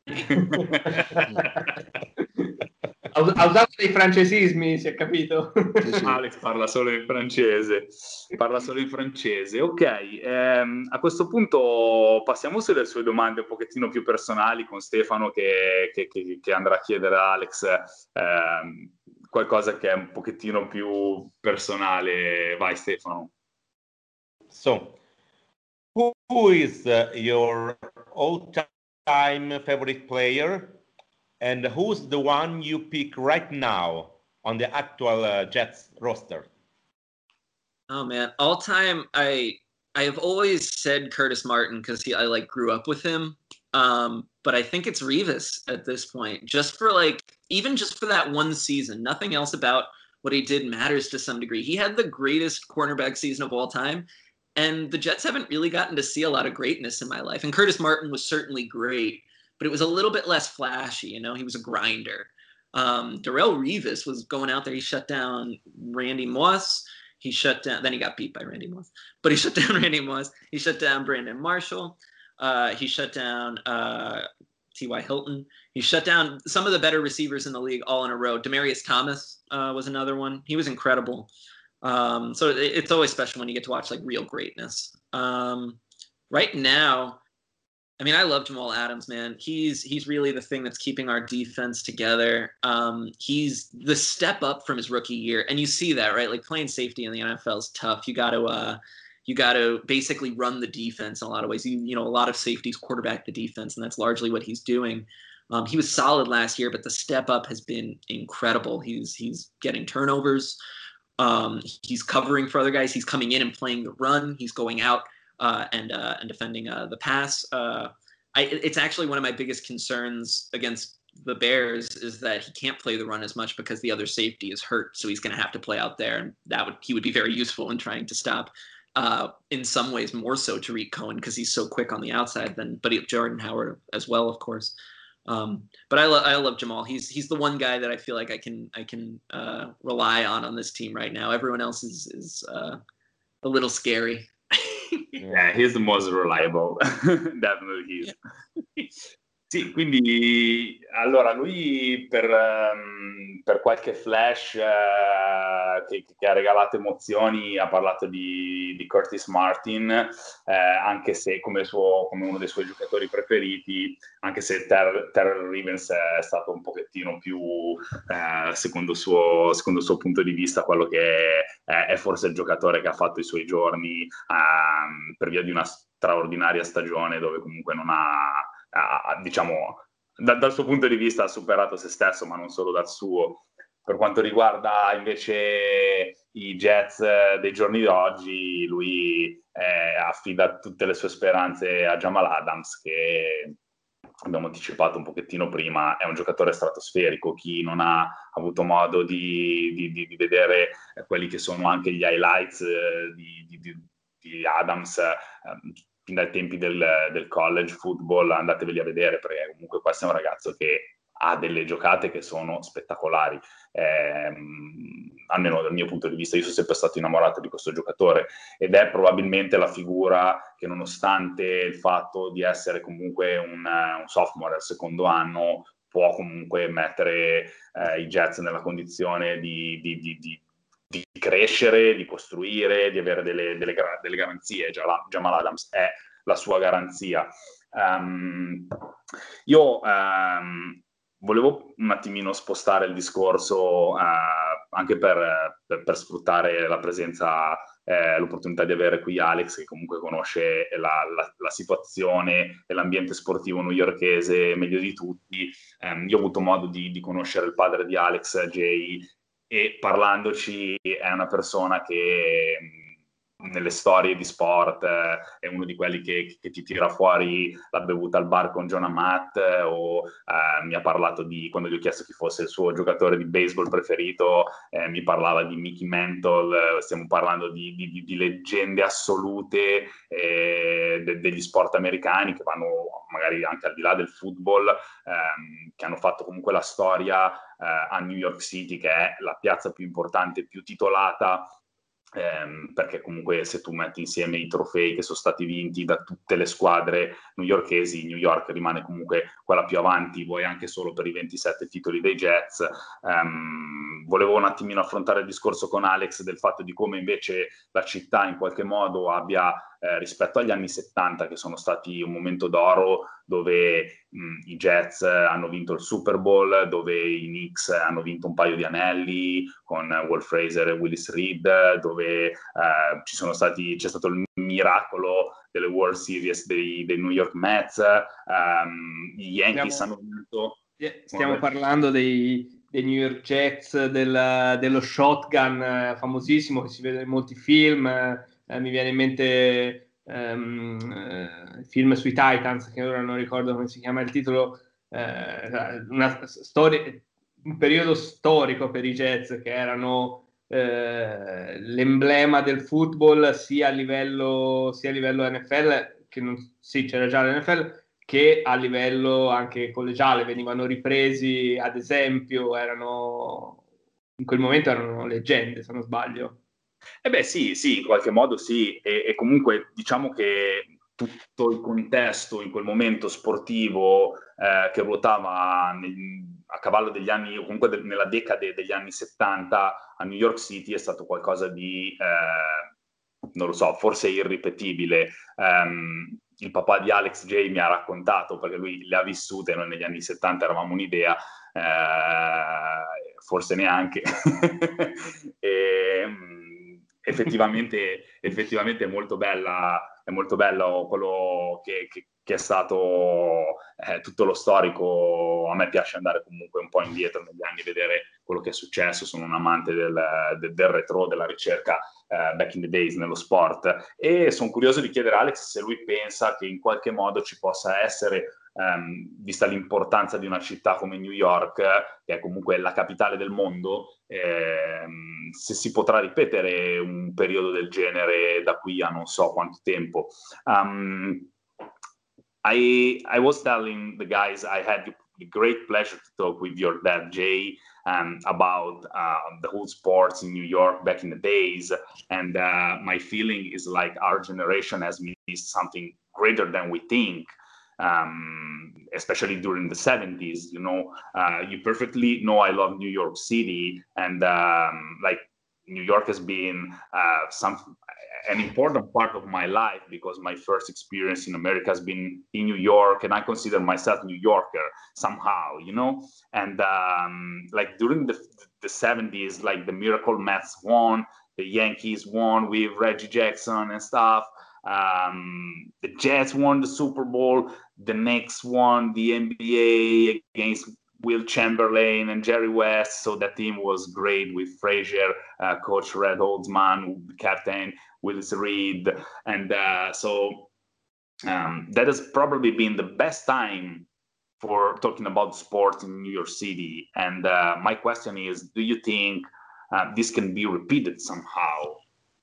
Ha usato dei francesismi, si è capito? Sì, sì. Alex parla solo in francese. Parla solo in francese. Ok, ehm, a questo punto passiamo sulle sue domande un pochettino più personali con Stefano che, che, che, che andrà a chiedere a Alex ehm, qualcosa che è un pochettino più personale. Vai Stefano. So, who, who is uh, your all-time favorite player, and who's the one you pick right now on the actual uh, Jets roster? Oh man, all time I I have always said Curtis Martin because he I like grew up with him. Um, but I think it's Revis at this point, just for like even just for that one season. Nothing else about what he did matters to some degree. He had the greatest cornerback season of all time, and the Jets haven't really gotten to see a lot of greatness in my life. And Curtis Martin was certainly great, but it was a little bit less flashy. You know, he was a grinder. Um, Darrelle Revis was going out there. He shut down Randy Moss. He shut down. Then he got beat by Randy Moss, but he shut down Randy Moss. He shut down Brandon Marshall. Uh, he shut down uh, T Y Hilton. He shut down some of the better receivers in the league all in a row. Demaryius Thomas uh, was another one. He was incredible. Um, so it, it's always special when you get to watch like real greatness. Um, right now, I mean, I love Jamal Adams, man. He's he's really the thing that's keeping our defense together. Um, he's the step up from his rookie year, and you see that, right? Like playing safety in the N F L is tough. You got to uh, you got to basically run the defense in a lot of ways. You, you know, a lot of safeties quarterback the defense, and that's largely what he's doing. Um, he was solid last year, but the step up has been incredible. He's he's getting turnovers. Um, he's covering for other guys. He's coming in and playing the run. He's going out uh, and uh, and defending uh, the pass. Uh, I, it's actually one of my biggest concerns against the Bears is that he can't play the run as much because the other safety is hurt. So he's going to have to play out there, and that would he would be very useful in trying to stop. Uh, in some ways, more so Tariq Cohen because he's so quick on the outside. Than but he, Jordan Howard as well, of course. Um, but I love I love Jamal. He's he's the one guy that I feel like I can I can uh, rely on on this team right now. Everyone else is is uh, a little scary. Yeah, he's the most reliable. Definitely he's. Sì, quindi allora lui per, um, per qualche flash uh, che, che ha regalato emozioni ha parlato di, di Curtis Martin, eh, anche se come, suo, come uno dei suoi giocatori preferiti, anche se Ter- Terrell Rivens è stato un pochettino più, eh, secondo, suo, secondo il suo punto di vista, quello che è, è forse il giocatore che ha fatto i suoi giorni um, per via di una straordinaria stagione dove comunque non ha... Uh, diciamo da, dal suo punto di vista ha superato se stesso, ma non solo dal suo. Per quanto riguarda invece i Jets eh, dei giorni d'oggi, lui eh, affida tutte le sue speranze a Jamal Adams, che abbiamo anticipato un pochettino prima, è un giocatore stratosferico. Chi non ha avuto modo di, di, di, di vedere quelli che sono anche gli highlights eh, di, di, di Adams eh, fin dai tempi del, del college football, andateveli a vedere, perché comunque questo è un ragazzo che ha delle giocate che sono spettacolari. Eh, almeno dal mio punto di vista, io sono sempre stato innamorato di questo giocatore ed è probabilmente la figura che, nonostante il fatto di essere comunque un, un sophomore al secondo anno, può comunque mettere eh, i Jets nella condizione di, di, di, di di crescere, di costruire, di avere delle, delle, delle garanzie. Jamal Adams è la sua garanzia. Um, io um, volevo un attimino spostare il discorso uh, anche per, per, per sfruttare la presenza, eh, l'opportunità di avere qui Alex, che comunque conosce la, la, la situazione e l'ambiente sportivo newyorkese meglio di tutti. Um, io ho avuto modo di, di conoscere il padre di Alex, Jay, e parlandoci è una persona che mh, nelle storie di sport eh, è uno di quelli che, che ti tira fuori la bevuta al bar con John Amat, eh, o eh, mi ha parlato di, quando gli ho chiesto chi fosse il suo giocatore di baseball preferito, eh, mi parlava di Mickey Mantle. Eh, stiamo parlando di, di, di leggende assolute eh, de, degli sport americani che vanno magari anche al di là del football, ehm, che hanno fatto comunque la storia a New York City, che è la piazza più importante, più titolata, ehm, perché comunque se tu metti insieme i trofei che sono stati vinti da tutte le squadre newyorkesi, New York rimane comunque quella più avanti, vuoi anche solo per i ventisette titoli dei Jets. Um, volevo un attimino affrontare il discorso con Alex del fatto di come invece la città in qualche modo abbia, eh, rispetto agli anni settanta, che sono stati un momento d'oro, dove mh, i Jets hanno vinto il Super Bowl, dove i Knicks hanno vinto un paio di anelli con Walt Frazier e Willis Reed, dove eh, ci sono stati, c'è stato il miracolo delle World Series dei, dei New York Mets. Um, I Yankees stiamo, hanno vinto. Stiamo parlando dei, dei New York Jets, del, dello shotgun eh, famosissimo che si vede in molti film. Eh, mi viene in mente um, eh, il film sui Titans, che ora non ricordo come si chiama il titolo. Eh, una storia, un periodo storico per i Jets che erano eh, l'emblema del football sia a livello, sia a livello N F L, che non, sì, c'era già l'N F L, che a livello anche collegiale. Venivano ripresi, ad esempio, erano in quel momento erano leggende, se non sbaglio. Eh beh sì, sì, in qualche modo sì, e, e comunque diciamo che tutto il contesto in quel momento sportivo eh, che ruotava nel, a cavallo degli anni, o comunque de, nella decade degli anni settanta a New York City è stato qualcosa di, eh, non lo so, forse irripetibile. Um, il papà di Alex J mi ha raccontato, perché lui le ha vissute, noi negli anni settanta eravamo un'idea, eh, forse neanche, e, effettivamente, effettivamente è molto bella, è molto bello quello che, che, che è stato eh, tutto lo storico. A me piace andare comunque un po' indietro negli anni, vedere quello che è successo. Sono un amante del, del, del retro, della ricerca uh, back in the days nello sport, e sono curioso di chiedere a Alex se lui pensa che in qualche modo ci possa essere, Um, vista l'importanza di una città come New York, che è comunque la capitale del mondo, ehm, se si potrà ripetere un periodo del genere da qui a non so quanto tempo. Um, I, I was telling the guys I had the great pleasure to talk with your dad, Jay, um, about uh, the whole sports in New York back in the days. And uh, my feeling is like our generation has missed something greater than we think. Um, especially during the seventies, you know, uh, you perfectly know I love New York City, and um, like New York has been uh, some an important part of my life, because my first experience in America has been in New York, and I consider myself New Yorker somehow, you know. And um, like during the the seventies, like the Miracle Mets won, the Yankees won with Reggie Jackson and stuff. Um, the Jets won the Super Bowl. The Knicks won the N B A against Will Chamberlain and Jerry West. So that team was great with Frazier, uh, Coach Red Holtzman, Captain Willis Reed. And uh, so um, that has probably been the best time for talking about sports in New York City. And uh, my question is, do you think uh, this can be repeated somehow?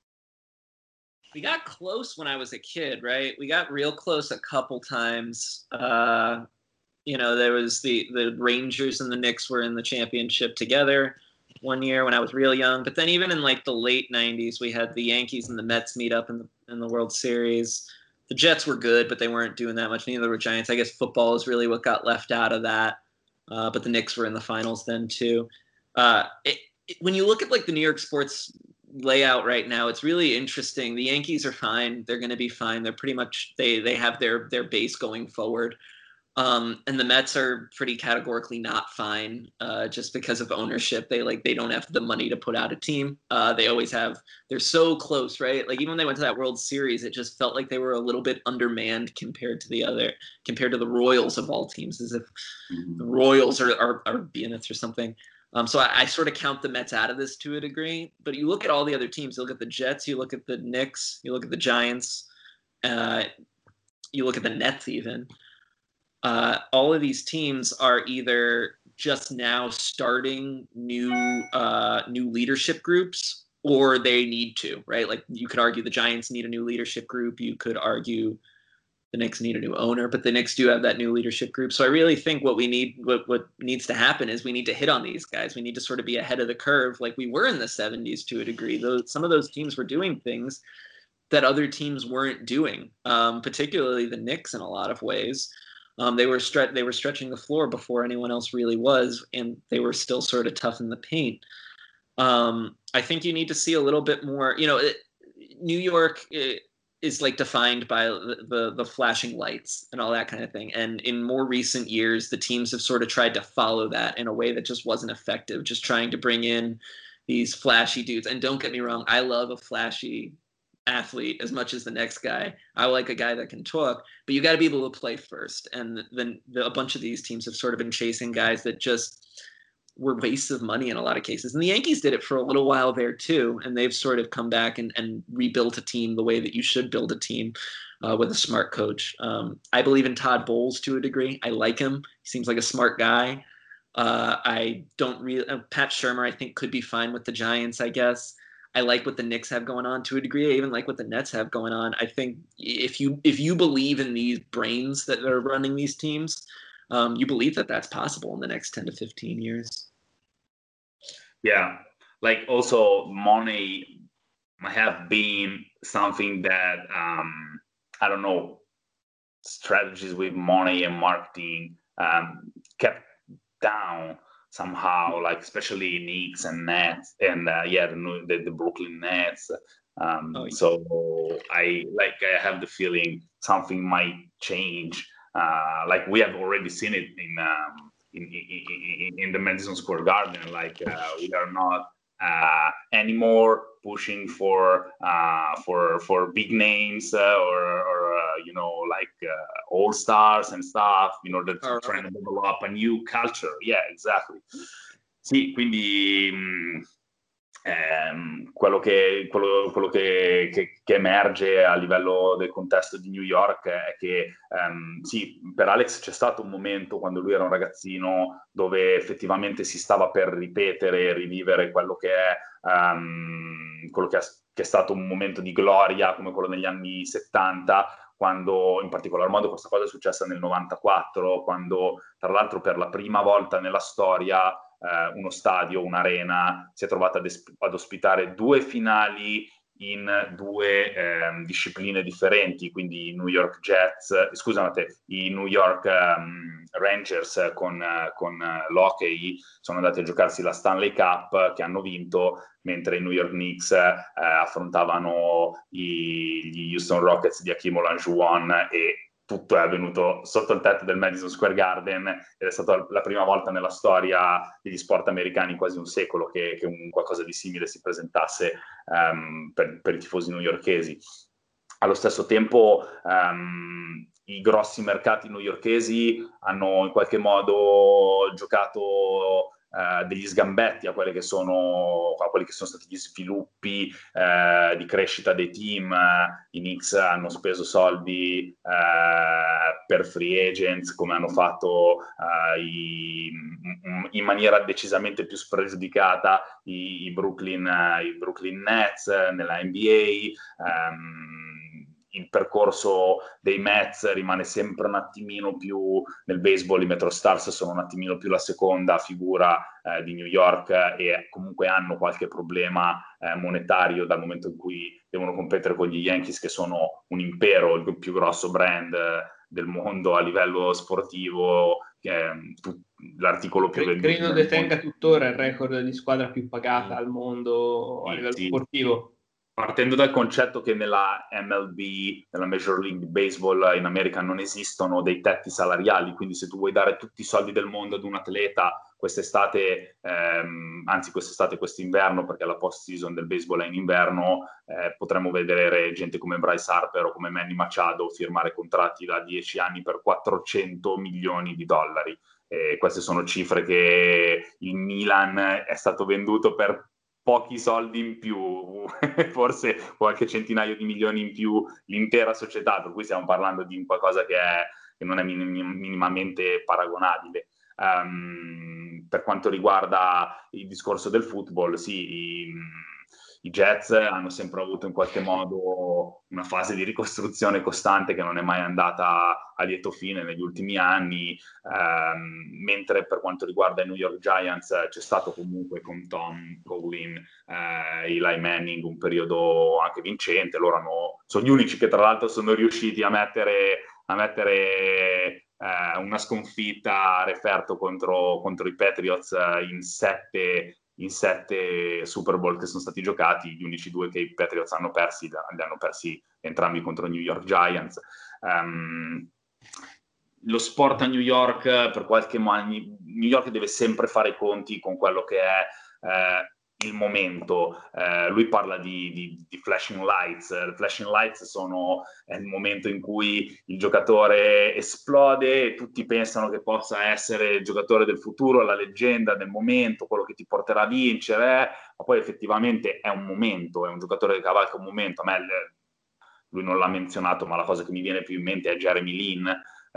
We got close when I was a kid, right? We got real close a couple times. Uh, you know, there was the, the Rangers and the Knicks were in the championship together one year when I was real young. But then even in like the late nineties, we had the Yankees and the Mets meet up in the, in the World Series. The Jets were good, but they weren't doing that much. Neither were Giants. I guess football is really what got left out of that. Uh, but the Knicks were in the finals then too. Uh, it, it, when you look at like the New York sports layout right now, it's really interesting. The Yankees are fine. They're going to be fine. They're pretty much, they they have their their base going forward. Um, and the Mets are pretty categorically not fine, uh, just because of ownership. They like they don't have the money to put out a team. Uh, they always have. They're so close, right? Like even when they went to that World Series, it just felt like they were a little bit undermanned compared to the other, compared to the Royals of all teams, as if mm-hmm. the Royals are are, are behemoths or something. Um, so I, I sort of count the Mets out of this to a degree. But you look at all the other teams. You look at the Jets. You look at the Knicks. You look at the Giants. Uh, you look at the Nets even. Uh, all of these teams are either just now starting new uh, new leadership groups, or they need to, right? Like you could argue the Giants need a new leadership group. You could argue the Knicks need a new owner, but the Knicks do have that new leadership group. So I really think what we need, what, what needs to happen is we need to hit on these guys. We need to sort of be ahead of the curve like we were in the seventies to a degree. Those, some of those teams were doing things that other teams weren't doing, um, particularly the Knicks in a lot of ways. Um, they were stre- they were stretching the floor before anyone else really was, and they were still sort of tough in the paint. Um, I think you need to see a little bit more. You know, it, New York it, is like defined by the, the the flashing lights and all that kind of thing. And in more recent years, the teams have sort of tried to follow that in a way that just wasn't effective. Just trying to bring in these flashy dudes. And don't get me wrong, I love a flashy athlete as much as the next guy. I like a guy that can talk, but you got to be able to play first. And then the, a bunch of these teams have sort of been chasing guys that just were wastes of money in a lot of cases. And the Yankees did it for a little while there too. And they've sort of come back and, and rebuilt a team the way that you should build a team uh, with a smart coach. Um, I believe in Todd Bowles to a degree. I like him. He seems like a smart guy. Uh, I don't really, uh, Pat Shurmur, I think could be fine with the Giants, I guess. I like what the Knicks have going on to a degree. I even like what the Nets have going on. I think if you, if you believe in these brains that are running these teams, Um, you believe that that's possible in the next ten to fifteen years. Yeah. Like also money might have been something that, um, I don't know, strategies with money and marketing um, kept down somehow, like especially Knicks and Nets and uh, yeah, the, the, the Brooklyn Nets. Um, oh, yeah. So I like, I have the feeling something might change. Uh, like we have already seen it in um, in, in, in the Madison Square Garden. Like uh, we are not uh, anymore pushing for uh, for for big names uh, or, or uh, you know, like uh, all stars and stuff in order to try to develop a new culture. Yeah, exactly. Sì, quindi mh, ehm, quello, che, quello, quello che, che, che emerge a livello del contesto di New York è che ehm, sì, per Alex c'è stato un momento quando lui era un ragazzino dove effettivamente si stava per ripetere e rivivere quello che è, um, quello che è, che è stato un momento di gloria come quello negli anni settanta, quando in particolar modo questa cosa è successa nel novantaquattro, quando tra l'altro per la prima volta nella storia eh, uno stadio, un'arena si è trovata ad, es- ad ospitare due finali in due eh, discipline differenti, quindi i New York Jets, eh, scusate, i New York um, Rangers con, uh, con uh, l'hockey sono andati a giocarsi la Stanley Cup, che hanno vinto, mentre i New York Knicks eh, affrontavano i, gli Houston Rockets di Hakeem Olajuwon, e tutto è avvenuto sotto il tetto del Madison Square Garden, ed è stata la prima volta nella storia degli sport americani in quasi un secolo che, che un qualcosa di simile si presentasse um, per, per i tifosi newyorkesi. Allo stesso tempo um, i grossi mercati newyorkesi hanno in qualche modo giocato Uh, degli sgambetti a quelli che sono a quelli che sono stati gli sviluppi uh, di crescita dei team. Uh, i Knicks hanno speso soldi uh, per free agents, come hanno fatto uh, i, in maniera decisamente più spregiudicata i, i, Brooklyn, uh, i Brooklyn Nets nella N B A. Um, il percorso dei Mets rimane sempre un attimino più, nel baseball i Metro Stars sono un attimino più la seconda figura eh, di New York, e comunque hanno qualche problema eh, monetario dal momento in cui devono competere con gli Yankees, che sono un impero, il più grosso brand eh, del mondo a livello sportivo, che, tu, l'articolo più venduto. Credo detenga tuttora il record di squadra più pagata mm. al mondo a sì, livello sì. sportivo. Partendo dal concetto che nella M L B, nella Major League Baseball in America, non esistono dei tetti salariali, quindi se tu vuoi dare tutti i soldi del mondo ad un atleta quest'estate, ehm, anzi quest'estate, quest'inverno, perché la post-season del baseball è in inverno, eh, potremmo vedere gente come Bryce Harper o come Manny Machado firmare contratti da dieci anni per quattrocento milioni di dollari. E queste sono cifre che il Milan è stato venduto per pochi soldi in più, forse qualche centinaio di milioni in più l'intera società, per cui stiamo parlando di qualcosa che, è, che non è minim- minimamente paragonabile. Um, per quanto riguarda il discorso del football, sì, i, i Jets hanno sempre avuto in qualche modo una fase di ricostruzione costante che non è mai andata a lieto fine negli ultimi anni, ehm, mentre per quanto riguarda i New York Giants c'è stato comunque con Tom Coughlin, eh, Eli Manning un periodo anche vincente. Loro hanno, sono gli unici che tra l'altro sono riusciti a mettere, a mettere eh, una sconfitta a referto contro, contro i Patriots in sette in sette Super Bowl che sono stati giocati. Gli unici due che i Patriots hanno persi li hanno persi entrambi contro New York Giants. Um, lo sport a New York per qualche modo, New York deve sempre fare i conti con quello che è eh, il momento. Eh, lui parla di, di, di flashing lights. Le flashing lights sono è il momento in cui il giocatore esplode e tutti pensano che possa essere il giocatore del futuro, la leggenda del momento, quello che ti porterà a vincere, eh? Ma poi effettivamente è un momento, è un giocatore che cavalca un momento. A me, lui non l'ha menzionato, ma la cosa che mi viene più in mente è Jeremy Lin.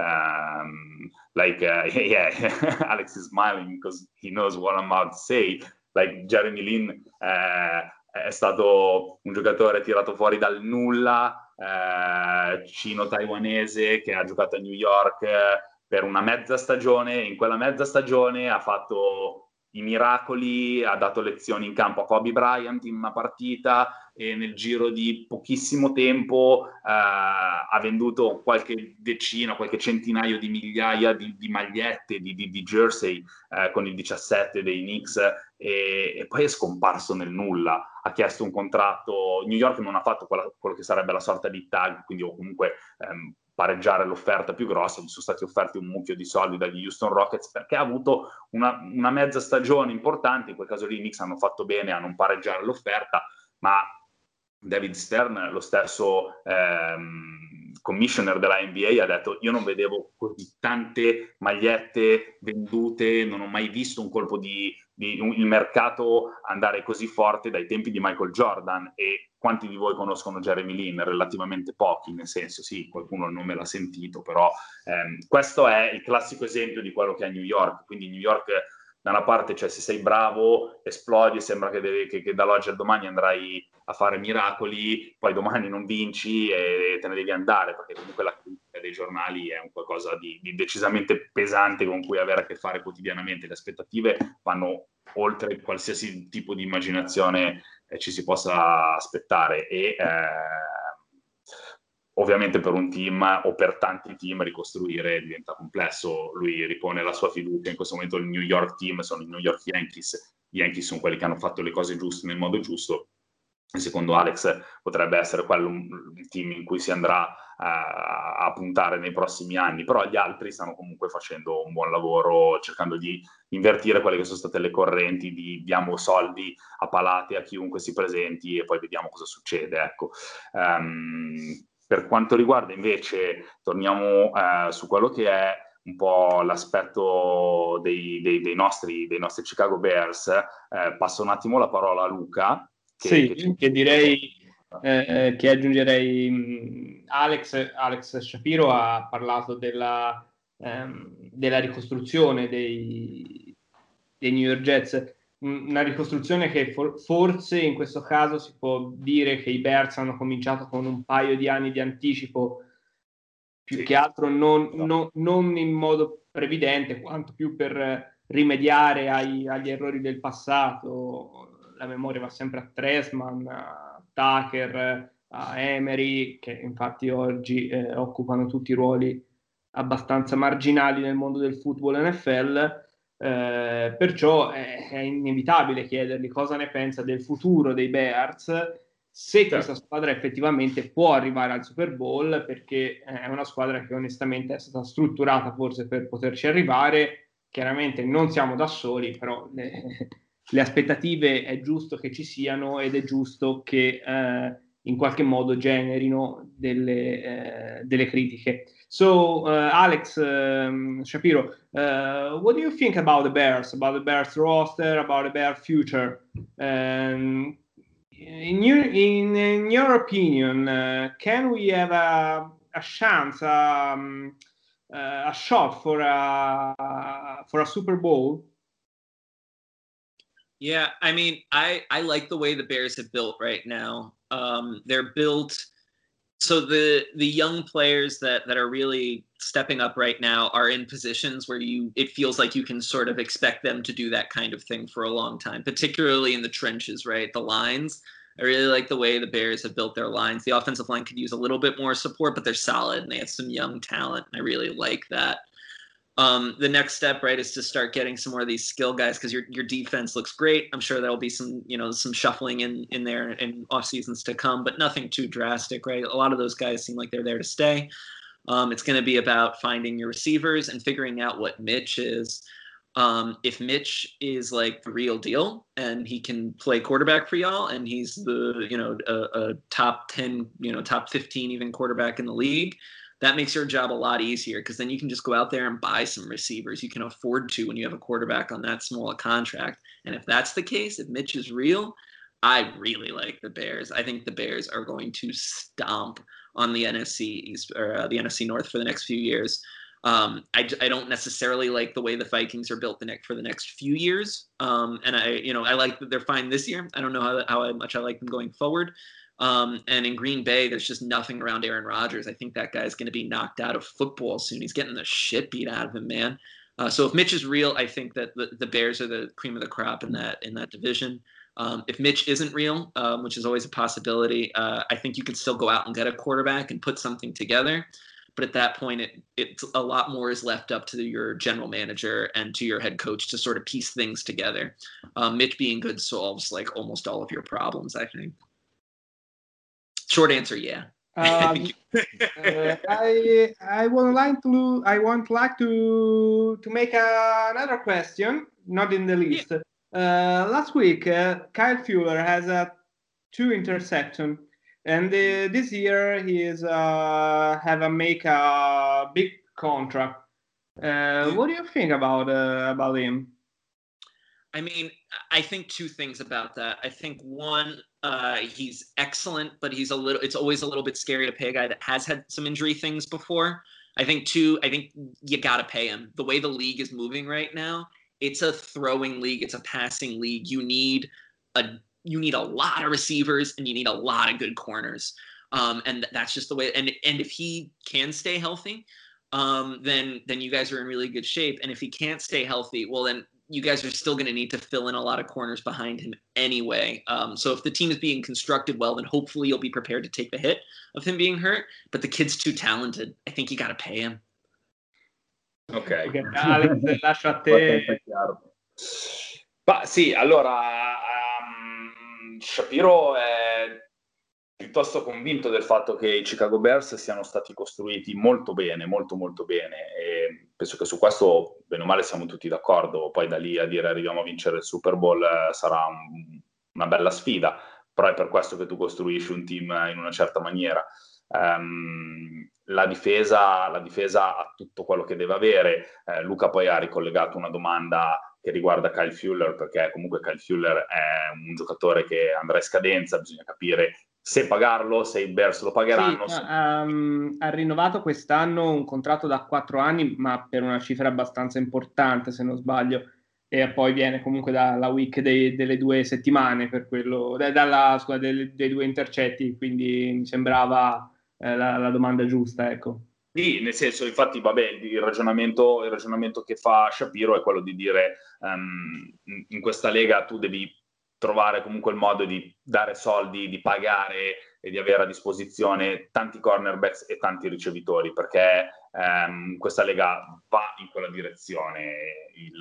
Um, like uh, yeah, Alex is smiling because he knows what I'm about to say. Like Jeremy Lin eh, è stato un giocatore tirato fuori dal nulla, eh, cino-taiwanese, che ha giocato a New York eh, per una mezza stagione. In quella mezza stagione ha fatto i miracoli, ha dato lezioni in campo a Kobe Bryant in una partita, e nel giro di pochissimo tempo eh, ha venduto qualche decina, qualche centinaio di migliaia di, di magliette, di, di, di jersey eh, con il diciassette dei Knicks, e, e poi è scomparso nel nulla. Ha chiesto un contratto, New York non ha fatto quella, quello che sarebbe la sorta di tag, quindi o comunque ehm, pareggiare l'offerta più grossa. Gli sono stati offerti un mucchio di soldi dagli Houston Rockets perché ha avuto una, una mezza stagione importante. In quel caso lì i Knicks hanno fatto bene a non pareggiare l'offerta, ma David Stern, lo stesso ehm, commissioner della N B A, ha detto: io non vedevo così tante magliette vendute, non ho mai visto un colpo di, di un, il mercato andare così forte dai tempi di Michael Jordan. E quanti di voi conoscono Jeremy Lin? Relativamente pochi, nel senso, sì, qualcuno il nome l'ha sentito, però ehm, questo è il classico esempio di quello che è New York. Quindi New York, da una parte, cioè, se sei bravo, esplodi, sembra che, devi, che, che dall'oggi al domani andrai a fare miracoli, poi domani non vinci e te ne devi andare, perché comunque la critica dei giornali è un qualcosa di, di decisamente pesante con cui avere a che fare quotidianamente. Le aspettative vanno oltre qualsiasi tipo di immaginazione eh, ci si possa aspettare, e eh, ovviamente per un team o per tanti team ricostruire diventa complesso. Lui ripone la sua fiducia in questo momento. Il New York team sono i New York Yankees. Gli Yankees sono quelli che hanno fatto le cose giuste nel modo giusto, e secondo Alex potrebbe essere quello il team in cui si andrà a, a puntare nei prossimi anni. Però gli altri stanno comunque facendo un buon lavoro, cercando di invertire quelle che sono state le correnti di diamo soldi a palate a chiunque si presenti e poi vediamo cosa succede, ecco. Um, per quanto riguarda invece, torniamo uh, su quello che è un po' l'aspetto dei, dei, dei, nostri, dei nostri Chicago Bears, eh, passo un attimo la parola a Luca. Che, sì, che, che direi eh, che aggiungerei mh, Alex, Alex Shapiro ha parlato della, ehm, della ricostruzione dei, dei New York Jets, una ricostruzione che for, forse in questo caso si può dire che i Bears hanno cominciato con un paio di anni di anticipo, più sì. che altro non, non, non in modo previdente, quanto più per rimediare ai, agli errori del passato. La memoria va sempre a Tresman, a Tucker, a Emery, che infatti oggi eh, occupano tutti i ruoli abbastanza marginali nel mondo del football N F L. Eh, perciò è, è inevitabile chiedergli cosa ne pensa del futuro dei Bears, se certo. questa squadra effettivamente può arrivare al Super Bowl, perché è una squadra che onestamente è stata strutturata forse per poterci arrivare. Chiaramente non siamo da soli, però le, le aspettative è giusto che ci siano, ed è giusto che eh, in qualche modo generino delle, eh, delle critiche. So, uh, Alex um, Shapiro, uh, what do you think about the Bears, about the Bears roster, about the Bears future? Um, in, your, in, in your opinion, uh, can we have a, a chance, um, uh, a shot for a, for a Super Bowl? Yeah, I mean, I, I like the way the Bears have built right now. Um, they're built so the the young players that that are really stepping up right now are in positions where you it feels like you can sort of expect them to do that kind of thing for a long time, particularly in the trenches, right? The lines. I really like the way the Bears have built their lines. The offensive line could use a little bit more support, but they're solid and they have some young talent. And I really like that. Um, the next step, right, is to start getting some more of these skill guys, because your your defense looks great. I'm sure there'll be some, you know, some shuffling in in there in off seasons to come, but nothing too drastic, right? A lot of those guys seem like they're there to stay. Um, it's going to be about finding your receivers and figuring out what Mitch is. Um, if Mitch is like the real deal and he can play quarterback for y'all, and he's the, you know, a, a top ten, you know, top fifteen even quarterback in the league, that makes your job a lot easier, because then you can just go out there and buy some receivers. You can afford to when you have a quarterback on that small a contract. And if that's the case, if Mitch is real, I really like the Bears. I think the Bears are going to stomp on the N F C East, or uh, the N F C North for the next few years. Um, I, I don't necessarily like the way the Vikings are built the next for the next few years. Um, and I, you know, I like that they're fine this year. I don't know how, how much I like them going forward. Um, and in Green Bay, there's just nothing around Aaron Rodgers. I think that guy's going to be knocked out of football soon. He's getting the shit beat out of him, man. Uh, so if Mitch is real, I think that the, the Bears are the cream of the crop in that in that division. Um, if Mitch isn't real, um, which is always a possibility, uh, I think you can still go out and get a quarterback and put something together. But at that point, it it's a lot more is left up to your general manager and to your head coach to sort of piece things together. Um, Mitch being good solves like almost all of your problems, I think. Short answer, yeah. Um, uh, I I would like to I want like to to make a, another question, not in the list. Yeah. Uh, last week, uh, Kyle Fuller has a two interception, and uh, this year he is uh, have a make a big contract. Uh, yeah. What do you think about uh, about him? I mean, I think two things about that. I think one, uh, he's excellent, but he's a little. It's always a little bit scary to pay a guy that has had some injury things before. I think two. I think you got to pay him. The way the league is moving right now, it's a throwing league. It's a passing league. You need a you need a lot of receivers, and you need a lot of good corners. Um, and that's just the way. And and if he can stay healthy, um, then then you guys are in really good shape. And if he can't stay healthy, well then you guys are still going to need to fill in a lot of corners behind him anyway. Um, so if the team is being constructed well, then hopefully you'll be prepared to take the hit of him being hurt. But the kid's too talented. I think you got to pay him. Ok. Okay. Alex, lascio a te. Ma sì, allora um, Shapiro è piuttosto convinto del fatto che i Chicago Bears siano stati costruiti molto bene, molto molto bene, e penso che su questo bene o male siamo tutti d'accordo. Poi da lì a dire arriviamo a vincere il Super Bowl eh, sarà un, una bella sfida, però è per questo che tu costruisci un team in una certa maniera. Um, la difesa, la difesa ha tutto quello che deve avere. eh, Luca poi ha ricollegato una domanda che riguarda Kyle Fuller, perché comunque Kyle Fuller è un giocatore che andrà in scadenza, bisogna capire se pagarlo, se i Bears lo pagheranno. Sì, se... um, ha rinnovato quest'anno un contratto da quattro anni, ma per una cifra abbastanza importante, se non sbaglio, e poi viene comunque dalla week dei, delle due settimane, per quello, dalla, scusa, dei, dei due intercetti, quindi mi sembrava eh, la, la domanda giusta, ecco. Sì, nel senso, infatti, vabbè, il ragionamento, il ragionamento che fa Shapiro è quello di dire um, in questa lega tu devi trovare comunque il modo di dare soldi, di pagare e di avere a disposizione tanti cornerbacks e tanti ricevitori, perché um, questa lega va in quella direzione. Il,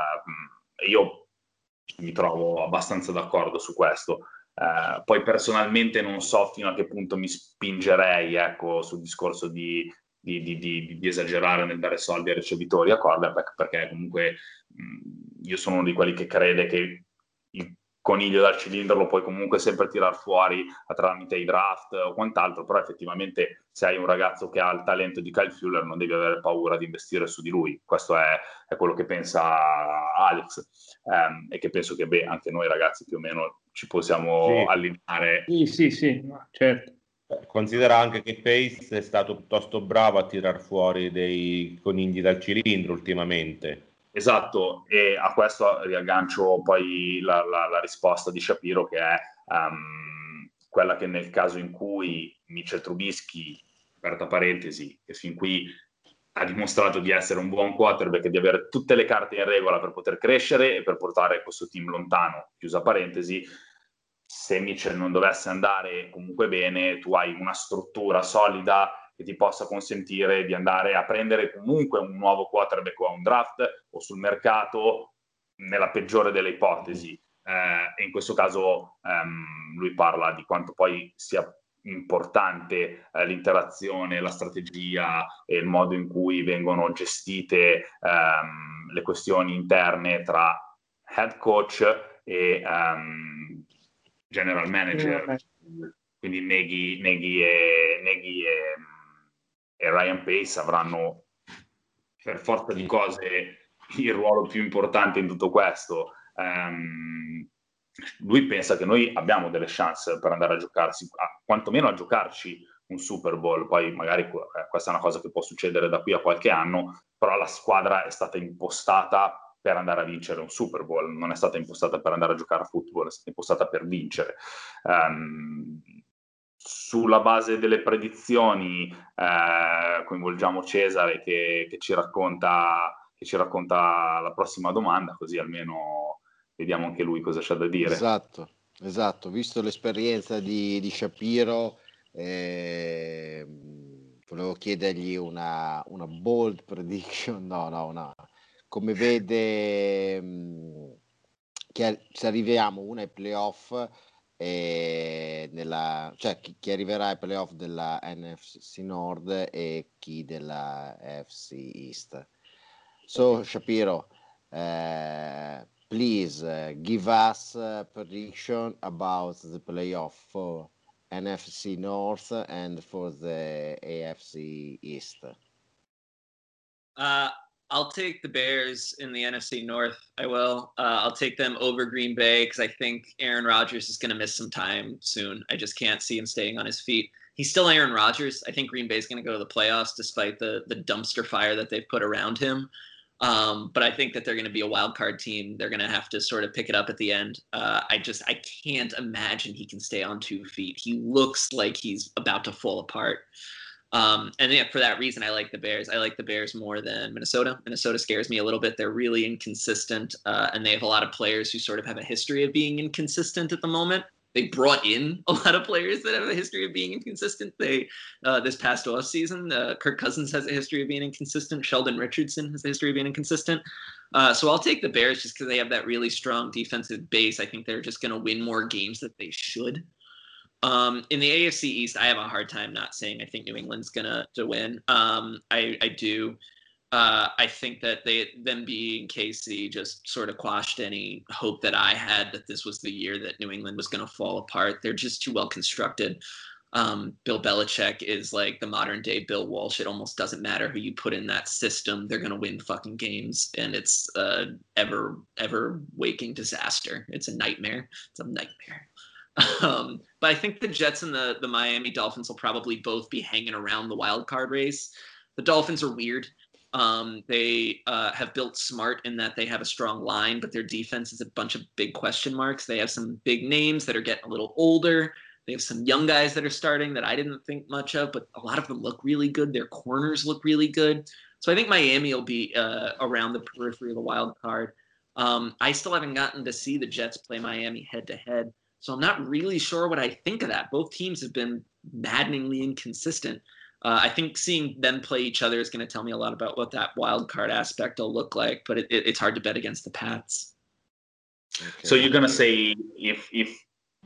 uh, io mi trovo abbastanza d'accordo su questo. Uh, poi personalmente non so fino a che punto mi spingerei, ecco, sul discorso di Di, di, di, di esagerare nel dare soldi ai ricevitori, a cornerback, perché comunque mh, io sono uno di quelli che crede che il coniglio dal cilindro lo puoi comunque sempre tirar fuori tramite i draft o quant'altro, però effettivamente se hai un ragazzo che ha il talento di Kyle Fuller non devi avere paura di investire su di lui. Questo è, è quello che pensa Alex, um, e che penso che beh, anche noi ragazzi più o meno ci possiamo sì. allineare. Sì, sì, sì, certo. Considera anche che Pace è stato piuttosto bravo a tirar fuori dei conigli dal cilindro ultimamente. Esatto, e a questo riaggancio poi la, la, la risposta di Shapiro, che è um, quella che nel caso in cui Mitchell Trubisky, aperta parentesi, che fin qui ha dimostrato di essere un buon quarterback e di avere tutte le carte in regola per poter crescere e per portare questo team lontano, chiusa parentesi, se Mitchell non dovesse andare comunque bene, tu hai una struttura solida che ti possa consentire di andare a prendere comunque un nuovo quarterback o a un draft o sul mercato, nella peggiore delle ipotesi. Eh, e in questo caso ehm, lui parla di quanto poi sia importante eh, l'interazione, la strategia e il modo in cui vengono gestite ehm, um, le questioni interne tra head coach e um, general manager, quindi Nagy, Nagy, e, Nagy e, e Ryan Pace avranno per forza di cose il ruolo più importante in tutto questo. Um, lui pensa che noi abbiamo delle chance per andare a giocarsi, a, quantomeno a giocarci un Super Bowl, poi magari eh, questa è una cosa che può succedere da qui a qualche anno, però la squadra è stata impostata per andare a vincere un Super Bowl, non è stata impostata per andare a giocare a football, è stata impostata per vincere. Um, sulla base delle predizioni eh, coinvolgiamo Cesare che, che, ci racconta, che ci racconta la prossima domanda, così almeno vediamo anche lui cosa c'ha da dire. Esatto, esatto. Visto l'esperienza di, di Shapiro, eh, volevo chiedergli una, una bold prediction, no, no, no. Come vede mh, che se arriviamo una ai playoff, e nella, cioè chi, chi arriverà ai playoff della N F C Nord e chi della F C East. So Shapiro, uh, please uh, give us a prediction about the playoff for N F C North and for the A F C East. Uh, I'll take the Bears in the N F C North. I will. Uh, I'll take them over Green Bay because I think Aaron Rodgers is going to miss some time soon. I just can't see him staying on his feet. He's still Aaron Rodgers. I think Green Bay is going to go to the playoffs despite the the dumpster fire that they've put around him. Um, but I think that they're going to be a wild card team. They're going to have to sort of pick it up at the end. Uh, I just I can't imagine he can stay on two feet. He looks like he's about to fall apart. Um, and yeah, for that reason, I like the Bears. I like the Bears more than Minnesota. Minnesota scares me a little bit. They're really inconsistent, uh, and they have a lot of players who sort of have a history of being inconsistent at the moment. They brought in a lot of players that have a history of being inconsistent. They uh, this past offseason, uh, Kirk Cousins has a history of being inconsistent. Sheldon Richardson has a history of being inconsistent. Uh, so I'll take the Bears just because they have that really strong defensive base. I think they're just going to win more games that they should. Um, in the A F C East, I have a hard time not saying I think New England's gonna to win. Um, I, I do. Uh, I think that they them being K C just sort of quashed any hope that I had that this was the year that New England was gonna fall apart. They're just too well constructed. Um, Bill Belichick is like the modern day Bill Walsh. It almost doesn't matter who you put in that system; they're gonna win fucking games, and it's uh, ever ever waking disaster. It's a nightmare. It's a nightmare. Um, but I think the Jets and the, the Miami Dolphins will probably both be hanging around the wild card race. The Dolphins are weird. Um, they uh, have built smart in that they have a strong line, but their defense is a bunch of big question marks. They have some big names that are getting a little older. They have some young guys that are starting that I didn't think much of, but a lot of them look really good. Their corners look really good. So I think Miami will be uh, around the periphery of the wild card. Um, I still haven't gotten to see the Jets play Miami head to head. So I'm not really sure what I think of that. Both teams have been maddeningly inconsistent. Uh, I think seeing them play each other is going to tell me a lot about what that wild card aspect will look like, but it, it, it's hard to bet against the Pats. Okay. So you're going to say if, if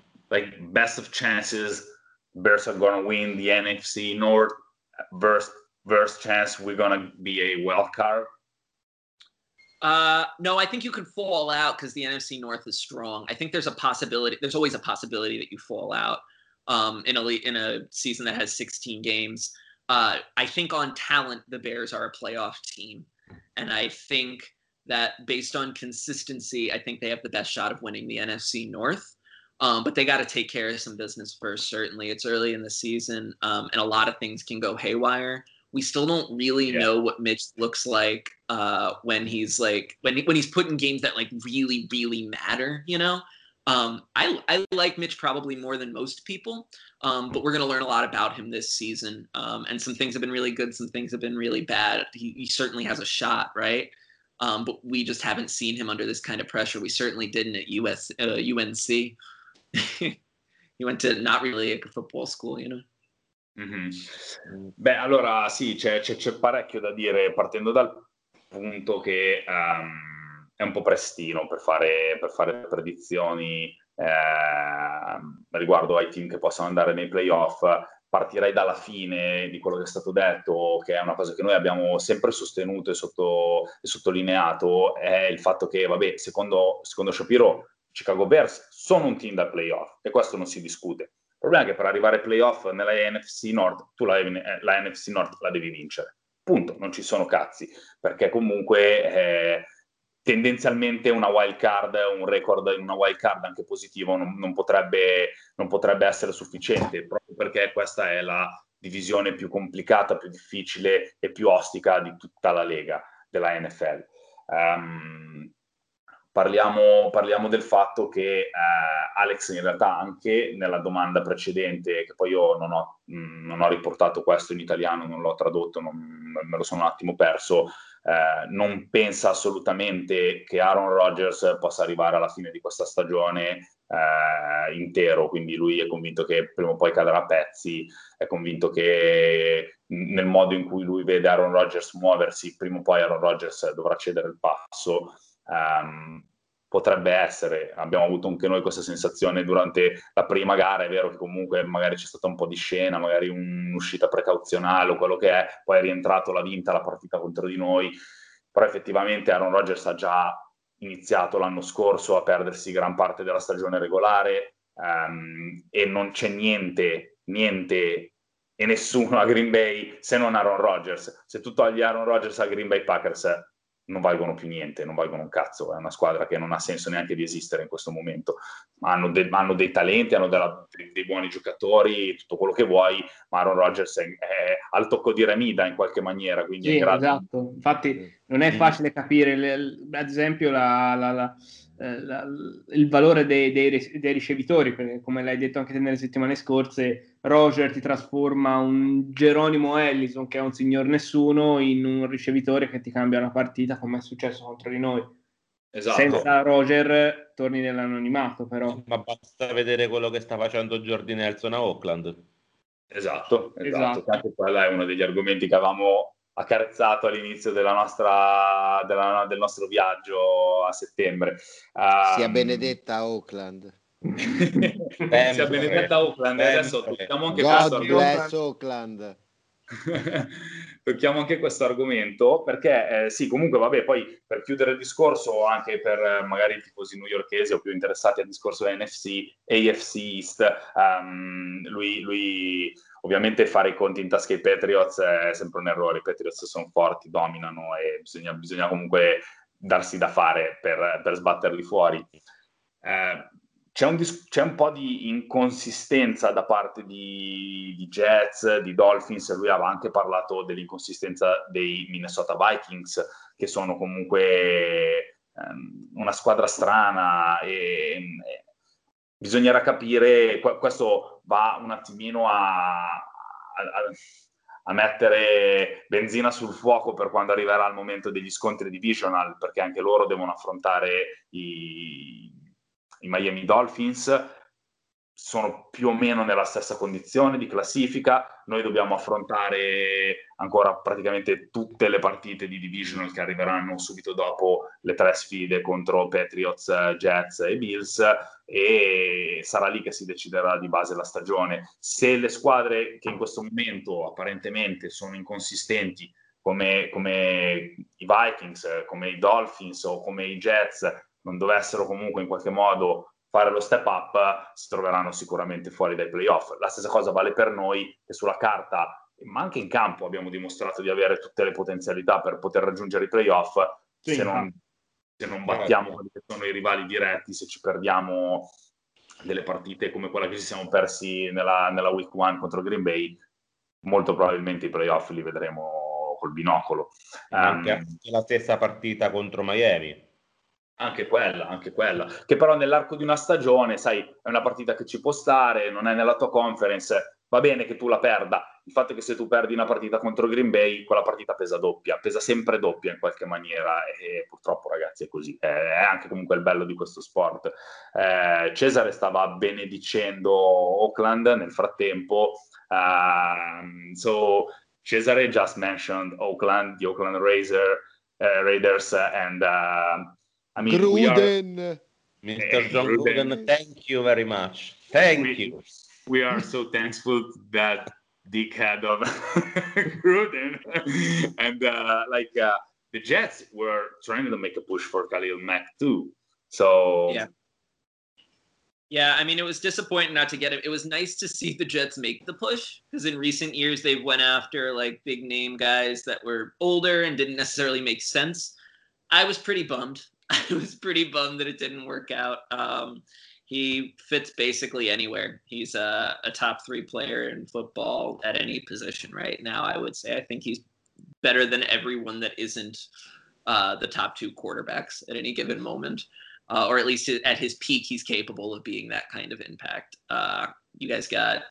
like best of chances, Bears are going to win the N F C North, worst, worst chance we're going to be a wild card? Uh, no, I think you can fall out because the N F C North is strong. I think there's a possibility. There's always a possibility that you fall out um, in a in a season that has sixteen games. Uh, I think on talent, the Bears are a playoff team, and I think that based on consistency, I think they have the best shot of winning the N F C North. Um, but they got to take care of some business first. Certainly, it's early in the season, um, and a lot of things can go haywire. We still don't really yeah. know what Mitch looks like uh, when he's like when when he's put in games that like really really matter. You know, um, I I like Mitch probably more than most people, um, but we're gonna learn a lot about him this season. Um, and some things have been really good, some things have been really bad. He, he certainly has a shot, right? Um, but we just haven't seen him under this kind of pressure. We certainly didn't at U S uh, U N C. He went to not really a football school, you know. Mm-hmm. Beh, allora sì, c'è, c'è, c'è parecchio da dire partendo dal punto che um, è un po' prestino per fare, per fare predizioni eh, riguardo ai team che possono andare nei playoff. partirei dalla fine di quello che è stato detto, che è una cosa che noi abbiamo sempre sostenuto e, sotto, e sottolineato, è il fatto che, vabbè, secondo, secondo Shapiro, Chicago Bears sono un team da playoff, e questo non si discute. Il problema è che per arrivare ai playoff nella N F C North, tu la, la N F C North la devi vincere. Punto, non ci sono cazzi, perché comunque eh, tendenzialmente una wild card, un record in una wild card anche positivo non, non, potrebbe, non potrebbe essere sufficiente, proprio perché questa è la divisione più complicata, più difficile e più ostica di tutta la lega della N F L. Um, Parliamo, parliamo del fatto che eh, Alex in realtà anche nella domanda precedente, che poi io non ho, mh, non ho riportato questo in italiano, non l'ho tradotto, non, me lo sono un attimo perso, eh, non pensa assolutamente che Aaron Rodgers possa arrivare alla fine di questa stagione eh, intero, quindi lui è convinto che prima o poi cadrà a pezzi, è convinto che nel modo in cui lui vede Aaron Rodgers muoversi, prima o poi Aaron Rodgers dovrà cedere il passo. Um, potrebbe essere, abbiamo avuto anche noi questa sensazione durante la prima gara, è vero che comunque magari c'è stata un po' di scena, magari un'uscita precauzionale o quello che è, poi è rientrato, l'ha vinta la partita contro di noi, però effettivamente Aaron Rodgers ha già iniziato l'anno scorso a perdersi gran parte della stagione regolare um, e non c'è niente, niente e nessuno a Green Bay se non Aaron Rodgers. Se tu togli Aaron Rodgers a Green Bay Packers non valgono più niente, non valgono un cazzo, è una squadra che non ha senso neanche di esistere in questo momento. Hanno, de- hanno dei talenti, hanno della, dei, dei buoni giocatori, tutto quello che vuoi, ma Aaron Rodgers è, è al tocco di Remida in qualche maniera. Quindi sì, è grado... esatto, infatti non è facile capire, le, ad esempio, la, la, la, la, il valore dei, dei, dei ricevitori, perché come l'hai detto anche te nelle settimane scorse, Roger ti trasforma un Geronimo Ellison, che è un signor nessuno, in un ricevitore che ti cambia la partita, come è successo contro di noi. Esatto. Senza Roger torni nell'anonimato, però. Ma basta vedere quello che sta facendo Jordy Nelson a Oakland. Esatto, esatto, esatto. Anche quello è uno degli argomenti che avevamo accarezzato all'inizio della nostra, della, del nostro viaggio a settembre. Um, Sia benedetta Oakland. Sia benedetta Oakland. Adesso tocchiamo anche God questo bless Oakland. Tocchiamo anche questo argomento perché eh, sì, comunque vabbè, poi per chiudere il discorso anche per eh, magari i tifosi newyorkesi o più interessati al discorso N F C, A F C East, um, lui, lui ovviamente fare i conti in tasca ai Patriots è sempre un errore. I Patriots sono forti, dominano e bisogna, bisogna comunque darsi da fare per, per sbatterli fuori. Eh, C'è un, dis- c'è un po' di inconsistenza da parte di, di Jets, di Dolphins. Lui aveva anche parlato dell'inconsistenza dei Minnesota Vikings, che sono comunque ehm, una squadra strana e, e bisognerà capire, questo va un attimino a, a, a mettere benzina sul fuoco per quando arriverà il momento degli scontri divisional, perché anche loro devono affrontare i i Miami Dolphins, sono più o meno nella stessa condizione di classifica. Noi dobbiamo affrontare ancora praticamente tutte le partite di divisional che arriveranno subito dopo le tre sfide contro Patriots, Jets e Bills, e sarà lì che si deciderà di base la stagione. Se le squadre che in questo momento apparentemente sono inconsistenti come, come i Vikings, come i Dolphins o come i Jets non dovessero comunque in qualche modo fare lo step up, si troveranno sicuramente fuori dai playoff. La stessa cosa vale per noi, che sulla carta, ma anche in campo, abbiamo dimostrato di avere tutte le potenzialità per poter raggiungere i playoff. Sì, se, non, se non battiamo quelli che sono i rivali diretti, se ci perdiamo delle partite come quella che ci siamo persi nella, nella week one contro Green Bay, molto probabilmente i playoff li vedremo col binocolo. Anche Um, la stessa partita contro Miami. Anche quella, anche quella, che però nell'arco di una stagione, sai, è una partita che ci può stare, non è nella tua conference, va bene che tu la perda. Il fatto è che se tu perdi una partita contro Green Bay, quella partita pesa doppia, pesa sempre doppia in qualche maniera, e purtroppo, ragazzi, è così. È anche comunque il bello di questo sport. Eh, Cesare stava benedicendo Oakland nel frattempo, uh, so Cesare just mentioned Oakland, the Oakland Raiser, uh, Raiders, and uh, I mean, Gruden. We are, Mister John Gruden, Gruden, thank you very much. Thank we, you. We are so thankful that dickhead of Gruden, and uh, like uh, the Jets were trying to make a push for Khalil Mack too. So yeah, yeah. I mean, it was disappointing not to get it. It was nice to see the Jets make the push, because in recent years they went after like big name guys that were older and didn't necessarily make sense. I was pretty bummed. I was pretty bummed that it didn't work out. Um, he fits basically anywhere. He's a, a top three player in football at any position right now, I would say. I think he's better than everyone that isn't uh, the top two quarterbacks at any given moment. Uh, or at least at his peak, he's capable of being that kind of impact. Uh, you guys got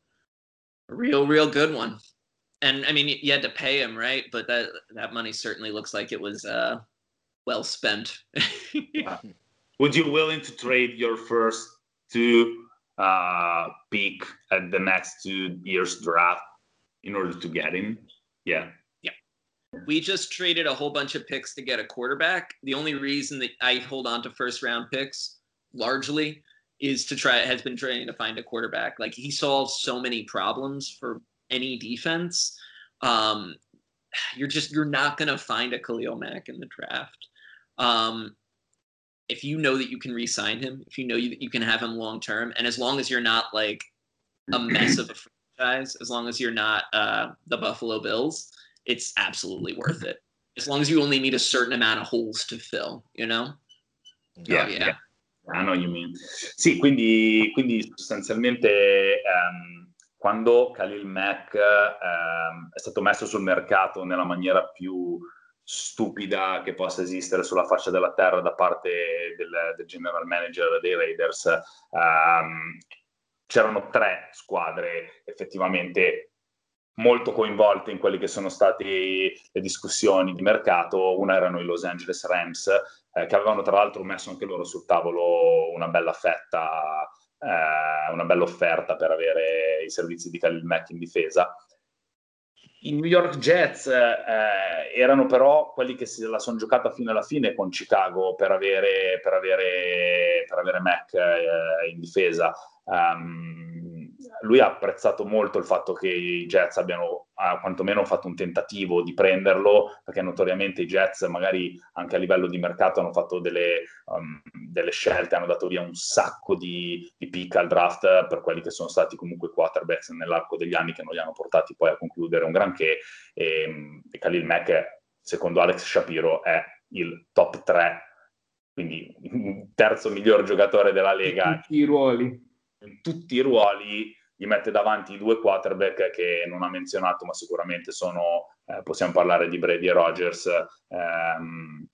a real, real good one. And, I mean, you had to pay him, right? But that, that money certainly looks like it was uh, well spent. uh, would you willing to trade your first two uh, pick at the next two years draft in order to get him? Yeah. Yeah. We just traded a whole bunch of picks to get a quarterback. The only reason that I hold on to first round picks largely is to try, has been trying to find a quarterback. Like, he solves so many problems for any defense. Um, you're just, you're not going to find a Khalil Mack in the draft. Um, if you know that you can re-sign him, if you know you, that you can have him long-term, and as long as you're not like a mess of a franchise, as long as you're not uh, the Buffalo Bills, it's absolutely worth it. As long as you only need a certain amount of holes to fill, you know? Yeah, oh, yeah. yeah. I know you mean. Sì, quindi, quindi sostanzialmente um, quando Khalil Mack um, è stato messo sul mercato nella maniera più stupida che possa esistere sulla faccia della terra da parte del, del general manager dei Raiders, um, c'erano tre squadre effettivamente molto coinvolte in quelle che sono state le discussioni di mercato. Una erano i Los Angeles Rams, eh, che avevano tra l'altro messo anche loro sul tavolo una bella fetta, eh, una bella offerta per avere i servizi di Khalil Mack in difesa. I New York Jets eh, erano però quelli che se la sono giocata fino alla fine con Chicago per avere, per avere, per avere Mack eh, in difesa. Um, lui ha apprezzato molto il fatto che i Jets abbiano ah, quantomeno fatto un tentativo di prenderlo, perché notoriamente i Jets magari anche a livello di mercato hanno fatto delle, um, delle scelte, hanno dato via un sacco di, di pick al draft per quelli che sono stati comunque quarterbacks nell'arco degli anni, che non li hanno portati poi a concludere un granché. E, e Khalil Mack, secondo Alex Shapiro, è il top tre, quindi il terzo miglior giocatore della Lega in tutti i ruoli. In tutti i ruoli, gli mette davanti i due quarterback che non ha menzionato, ma sicuramente sono, eh, possiamo parlare di Brady e Rodgers, ehm,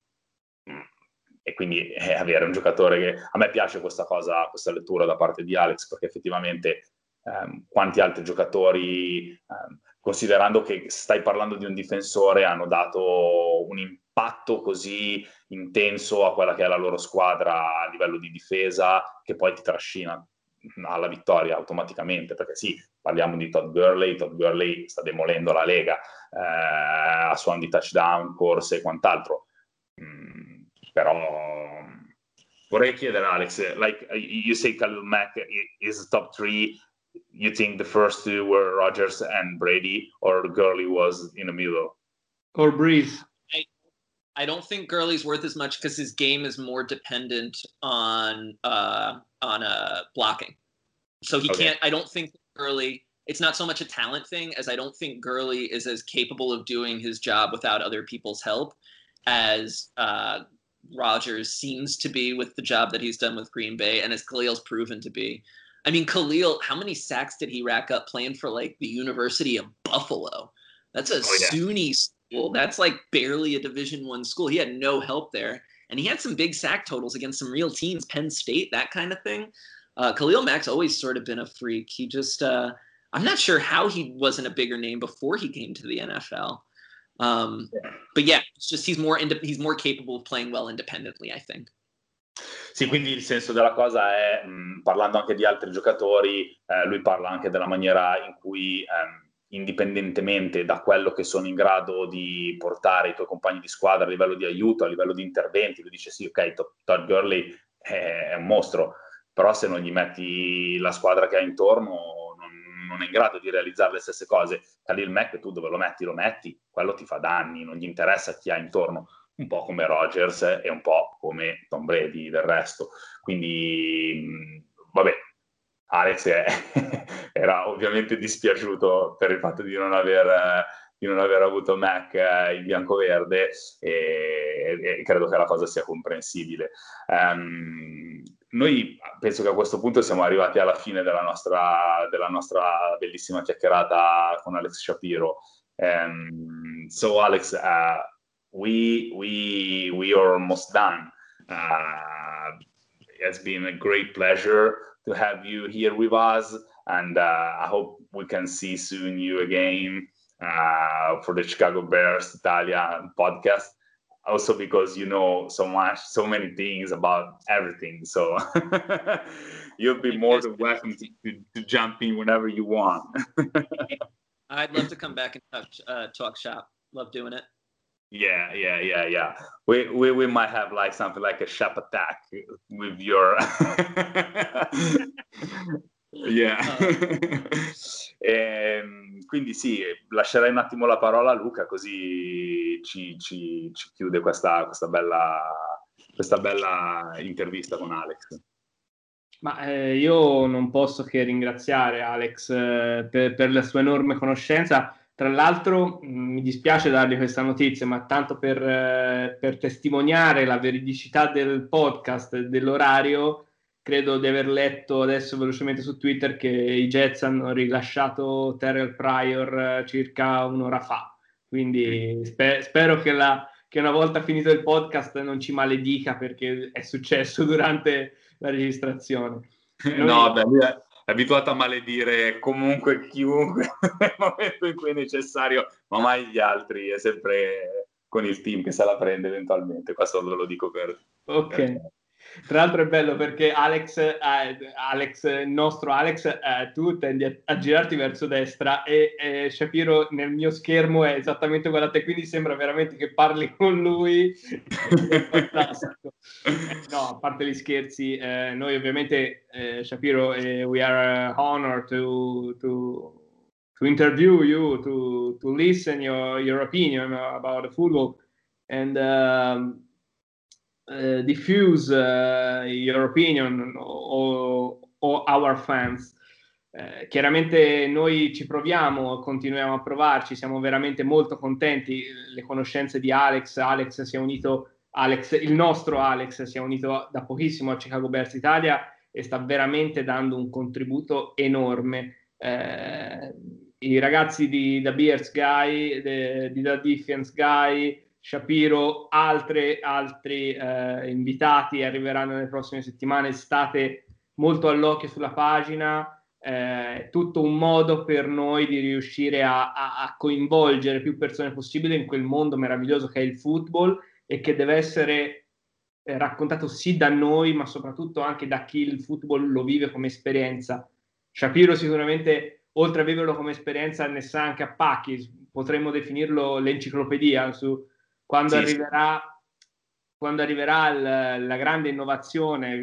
e quindi eh, avere un giocatore che, a me piace questa cosa, questa lettura da parte di Alex, perché effettivamente ehm, quanti altri giocatori, ehm, considerando che stai parlando di un difensore, hanno dato un impatto così intenso a quella che è la loro squadra a livello di difesa, che poi ti trascina alla vittoria automaticamente, perché sì, parliamo di Todd Gurley, Todd Gurley sta demolendo la Lega, eh, a suon di touchdown, corse e quant'altro. Mm, però vorrei chiedere Alex, like you say Khalil Mack is top three, you think the first two were Rodgers and Brady, or Gurley was in the middle? Or Breeze? I, I don't think Gurley's worth as much because his game is more dependent on uh, on uh, blocking. So he Okay. can't. I don't think Gurley. It's not so much a talent thing as I don't think Gurley is as capable of doing his job without other people's help as uh, Rodgers seems to be with the job that he's done with Green Bay, and as Khalil's proven to be. I mean, Khalil, how many sacks did he rack up playing for like the University of Buffalo? That's a Oh, yeah. SUNY school. That's like barely a Division One school. He had no help there, and he had some big sack totals against some real teams, Penn State, that kind of thing. Uh, Khalil Mack's always sort of been a freak. He just, uh, I'm not sure how he wasn't a bigger name before he came to the N F L. Um, but yeah, it's just he's more ind- he's more capable of playing well independently, I think. Sì, quindi il senso della cosa è, mh, parlando anche di altri giocatori, eh, lui parla anche della maniera in cui, ehm, indipendentemente da quello che sono in grado di portare i tuoi compagni di squadra a livello di aiuto, a livello di interventi, lui dice sì, ok, Todd Gurley è un mostro, però se non gli metti la squadra che hai intorno non, non è in grado di realizzare le stesse cose. Khalil Mack tu dove lo metti lo metti, quello ti fa danni, non gli interessa chi ha intorno, un po' come Rodgers e un po' come Tom Brady del resto. Quindi vabbè, Alex è, era ovviamente dispiaciuto per il fatto di non aver, di non aver avuto Mac eh, in bianco-verde e, e credo che la cosa sia comprensibile. Um, noi penso che a questo punto siamo arrivati alla fine della nostra, della nostra bellissima chiacchierata con Alex Shapiro. Um, so Alex, uh, we, we, we are almost done. Uh, it's been a great pleasure to have you here with us, and uh, I hope we can see soon you again uh, for the Chicago Bears Italia podcast. Also because you know so much, so many things about everything. So you'll be more than welcome to, to, to jump in whenever you want. I'd love to come back and touch, uh, talk shop. Love doing it. Yeah, yeah, yeah, yeah. We, we we might have like something like a shop attack with your. Yeah. E, quindi sì, lascerei un attimo la parola a Luca, così ci, ci, ci chiude questa, questa bella questa bella intervista con Alex. Ma eh, io non posso che ringraziare Alex eh, per, per la sua enorme conoscenza. Tra l'altro mh, mi dispiace dargli questa notizia, ma tanto per, eh, per testimoniare la veridicità del podcast e dell'orario, credo di aver letto adesso velocemente su Twitter che i Jets hanno rilasciato Terrell Pryor eh, circa un'ora fa. Quindi spe- spero che, la, che una volta finito il podcast non ci maledica perché è successo durante la registrazione. Noi... No, beh, lui è abituato a maledire comunque chiunque nel momento in cui è necessario, ma mai gli altri, è sempre con il team che se la prende eventualmente. Questo ve lo dico per... Ok. Per... Tra l'altro è bello perché Alex, eh, Alex il nostro Alex, eh, tu tendi a, a girarti verso destra e eh, Shapiro nel mio schermo è esattamente uguale a te, quindi sembra veramente che parli con lui. È fantastico. Eh, no, a parte gli scherzi, eh, noi ovviamente, eh, Shapiro, eh, we are uh, honored to, to, to interview you, to, to listen your, your opinion about the football and um, Uh, diffuse uh, your opinion o, o our fans. Eh, chiaramente noi ci proviamo, continuiamo a provarci, siamo veramente molto contenti. Le conoscenze di Alex, Alex si è unito, Alex, il nostro Alex si è unito da pochissimo a Chicago Bears Italia e sta veramente dando un contributo enorme. Eh, I ragazzi di The Bears Guy, de, di The Defense Guy, Shapiro, altre, altri eh, invitati arriveranno nelle prossime settimane. State molto all'occhio sulla pagina, è eh, tutto un modo per noi di riuscire a, a, a coinvolgere più persone possibile in quel mondo meraviglioso che è il football e che deve essere eh, raccontato sì da noi, ma soprattutto anche da chi il football lo vive come esperienza. Shapiro sicuramente, oltre a viverlo come esperienza, ne sa anche a pacchi, potremmo definirlo l'enciclopedia su quando sì, arriverà, sì. Quando arriverà il, la grande innovazione, il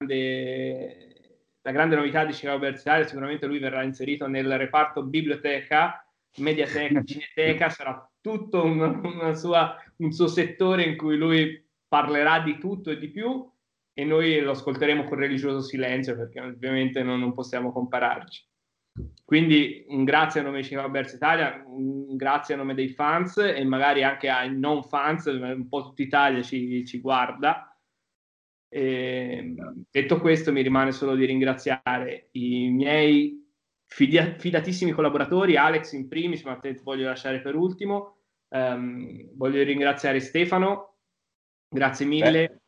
grande, la grande novità di Chicago Bears Italia, sicuramente lui verrà inserito nel reparto biblioteca, mediateca, cineteca, sarà tutto un, una sua, un suo settore in cui lui parlerà di tutto e di più e noi lo ascolteremo con religioso silenzio perché ovviamente non, non possiamo compararci. Quindi un grazie a nome di Chicago Bears Italia, un grazie a nome dei fans e magari anche ai non fans, un po' tutta Italia ci, ci guarda. E, detto questo mi rimane solo di ringraziare i miei fida- fidatissimi collaboratori, Alex in primis, ma te voglio lasciare per ultimo. Um, voglio ringraziare Stefano, grazie mille. Beh,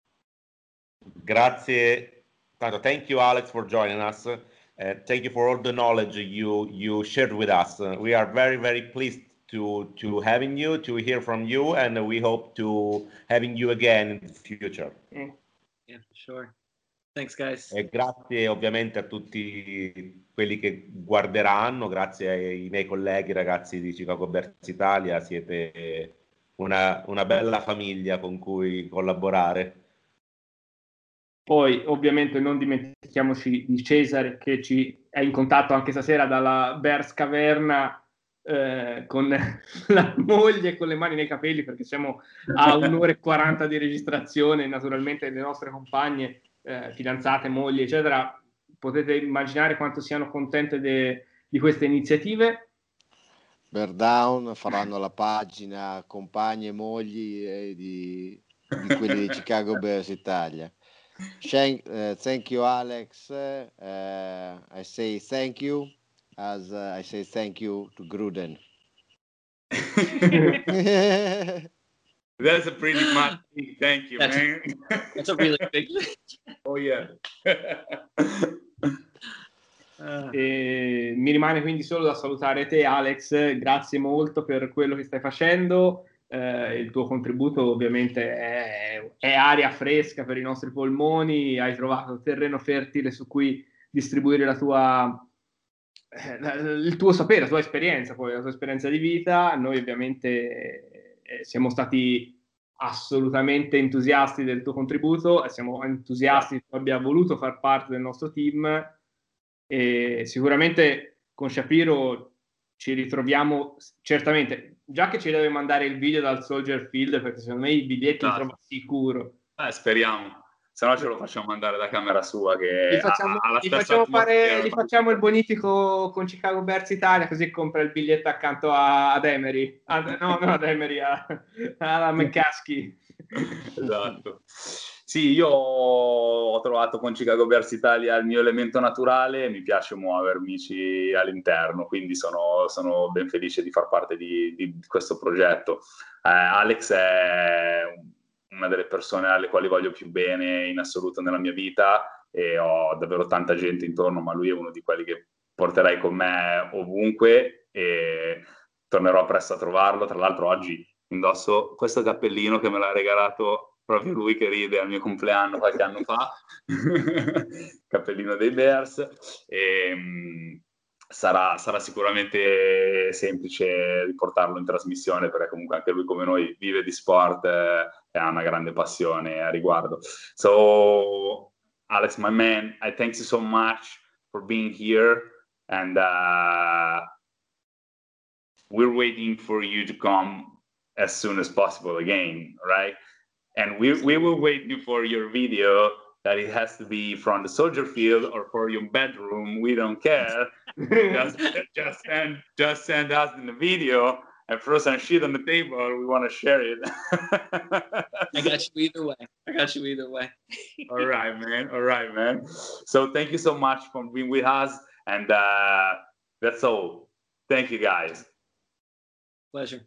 grazie, tanto thank you Alex for joining us. Uh, thank you for all the knowledge you you shared with us. Uh, we are very very pleased to to having you, to hear from you, and we hope to having you again in the future. Yeah, yeah, sure. Thanks guys. E grazie ovviamente a tutti quelli che guarderanno, grazie ai miei colleghi ragazzi di Chicago Bears Italia, siete una, una bella famiglia con cui collaborare. Poi ovviamente non dimentichiamoci di Cesare, che ci è in contatto anche stasera dalla Bears Caverna, eh, con la moglie con le mani nei capelli, perché siamo a un'ora e quaranta di registrazione. Naturalmente le nostre compagne, eh, fidanzate, mogli eccetera, potete immaginare quanto siano contente de- di queste iniziative. Bear Down faranno la pagina compagni e mogli eh, di, di quelli di Chicago Bears Italia. Thank, uh, thank you, Alex. Uh, I say thank you as uh, I say thank you to Gruden. That's a pretty much thing. Thank you, That's, man. That's a really big thing. Oh yeah. E mi rimane quindi solo da salutare te, Alex, grazie molto per quello che stai facendo. Eh, il tuo contributo ovviamente è, è aria fresca per i nostri polmoni, hai trovato terreno fertile su cui distribuire la tua, eh, il tuo sapere, la tua esperienza, poi la tua esperienza di vita. Noi ovviamente eh, siamo stati assolutamente entusiasti del tuo contributo e siamo entusiasti che tu abbia voluto far parte del nostro team. E sicuramente con Shapiro ci ritroviamo certamente, già che ci deve mandare il video dal Soldier Field, perché secondo me i biglietti li trova sicuro. Eh, speriamo, se no ce lo facciamo mandare da camera sua, che Gli facciamo, ha, ha la gli stessa facciamo, fare, atmosfera. gli facciamo il bonifico con Chicago Bears Italia, così compra il biglietto accanto a, ad Emery, a, no, no ad Emery, a, a McCaskey. Esatto. Sì, io ho trovato con Chicago Bears Italia il mio elemento naturale, mi piace muovermici all'interno, quindi sono, sono ben felice di far parte di, di questo progetto. Eh, Alex è una delle persone alle quali voglio più bene in assoluto nella mia vita e ho davvero tanta gente intorno, ma lui è uno di quelli che porterai con me ovunque e tornerò presto a trovarlo. Tra l'altro oggi indosso questo cappellino che me l'ha regalato proprio lui, che ride al mio compleanno qualche anno fa, cappellino dei Bears, e mh, sarà, sarà sicuramente semplice riportarlo in trasmissione, perché comunque anche lui come noi vive di sport eh, e ha una grande passione a riguardo. So Alex, my man, I thank you so much for being here, and uh, we're waiting for you to come as soon as possible again, right? And we, we will wait for your video, that it has to be from the Soldier Field or for your bedroom. We don't care. just, just, send, just send us in the video and throw some shit on the table. We want to share it. I got you either way. I got you either way. All right, man. All right, man. So thank you so much for being with us. And uh, that's all. Thank you, guys. Pleasure.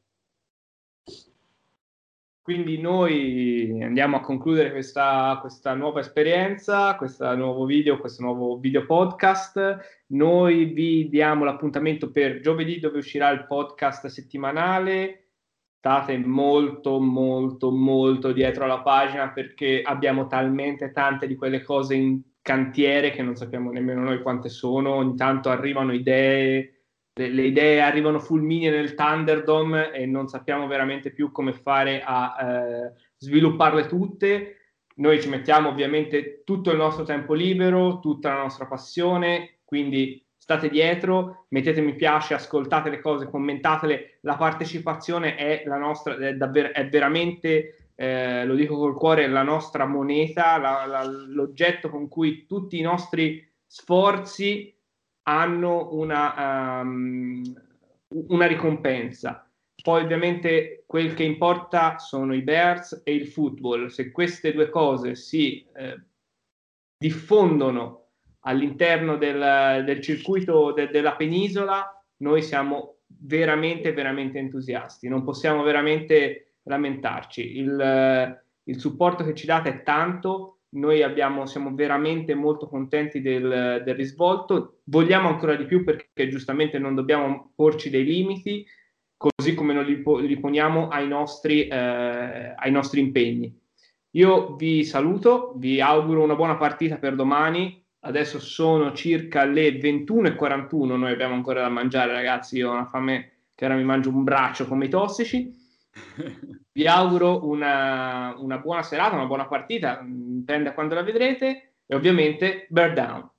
Quindi noi andiamo a concludere questa, questa nuova esperienza, questo nuovo video, questo nuovo video podcast. Noi vi diamo l'appuntamento per giovedì, dove uscirà il podcast settimanale. State molto, molto, molto dietro alla pagina, perché abbiamo talmente tante di quelle cose in cantiere che non sappiamo nemmeno noi quante sono. Ogni tanto arrivano idee, le idee arrivano fulminee nel Thunderdome e non sappiamo veramente più come fare a eh, svilupparle tutte. Noi ci mettiamo ovviamente tutto il nostro tempo libero, tutta la nostra passione, quindi state dietro, mettete mi piace, ascoltate le cose, commentatele. La partecipazione è la nostra, è, davvero, è veramente, eh, lo dico col cuore, la nostra moneta, la, la, l'oggetto con cui tutti i nostri sforzi hanno una, um, una ricompensa. Poi ovviamente quel che importa sono i Bears e il football. Se queste due cose si eh, diffondono all'interno del, del circuito de, della penisola, noi siamo veramente, veramente entusiasti. Non possiamo veramente lamentarci. Il, il supporto che ci date è tanto. Noi abbiamo, siamo veramente molto contenti del, del risvolto, vogliamo ancora di più, perché giustamente non dobbiamo porci dei limiti, così come non li, li poniamo ai nostri, eh, ai nostri impegni. Io vi saluto, vi auguro una buona partita per domani. Adesso sono circa le ventuno e quarantuno, noi abbiamo ancora da mangiare, ragazzi, io ho una fame che ora mi mangio un braccio come i tossici. Vi auguro una, una buona serata, una buona partita, dipende da quando la vedrete, e ovviamente bear down.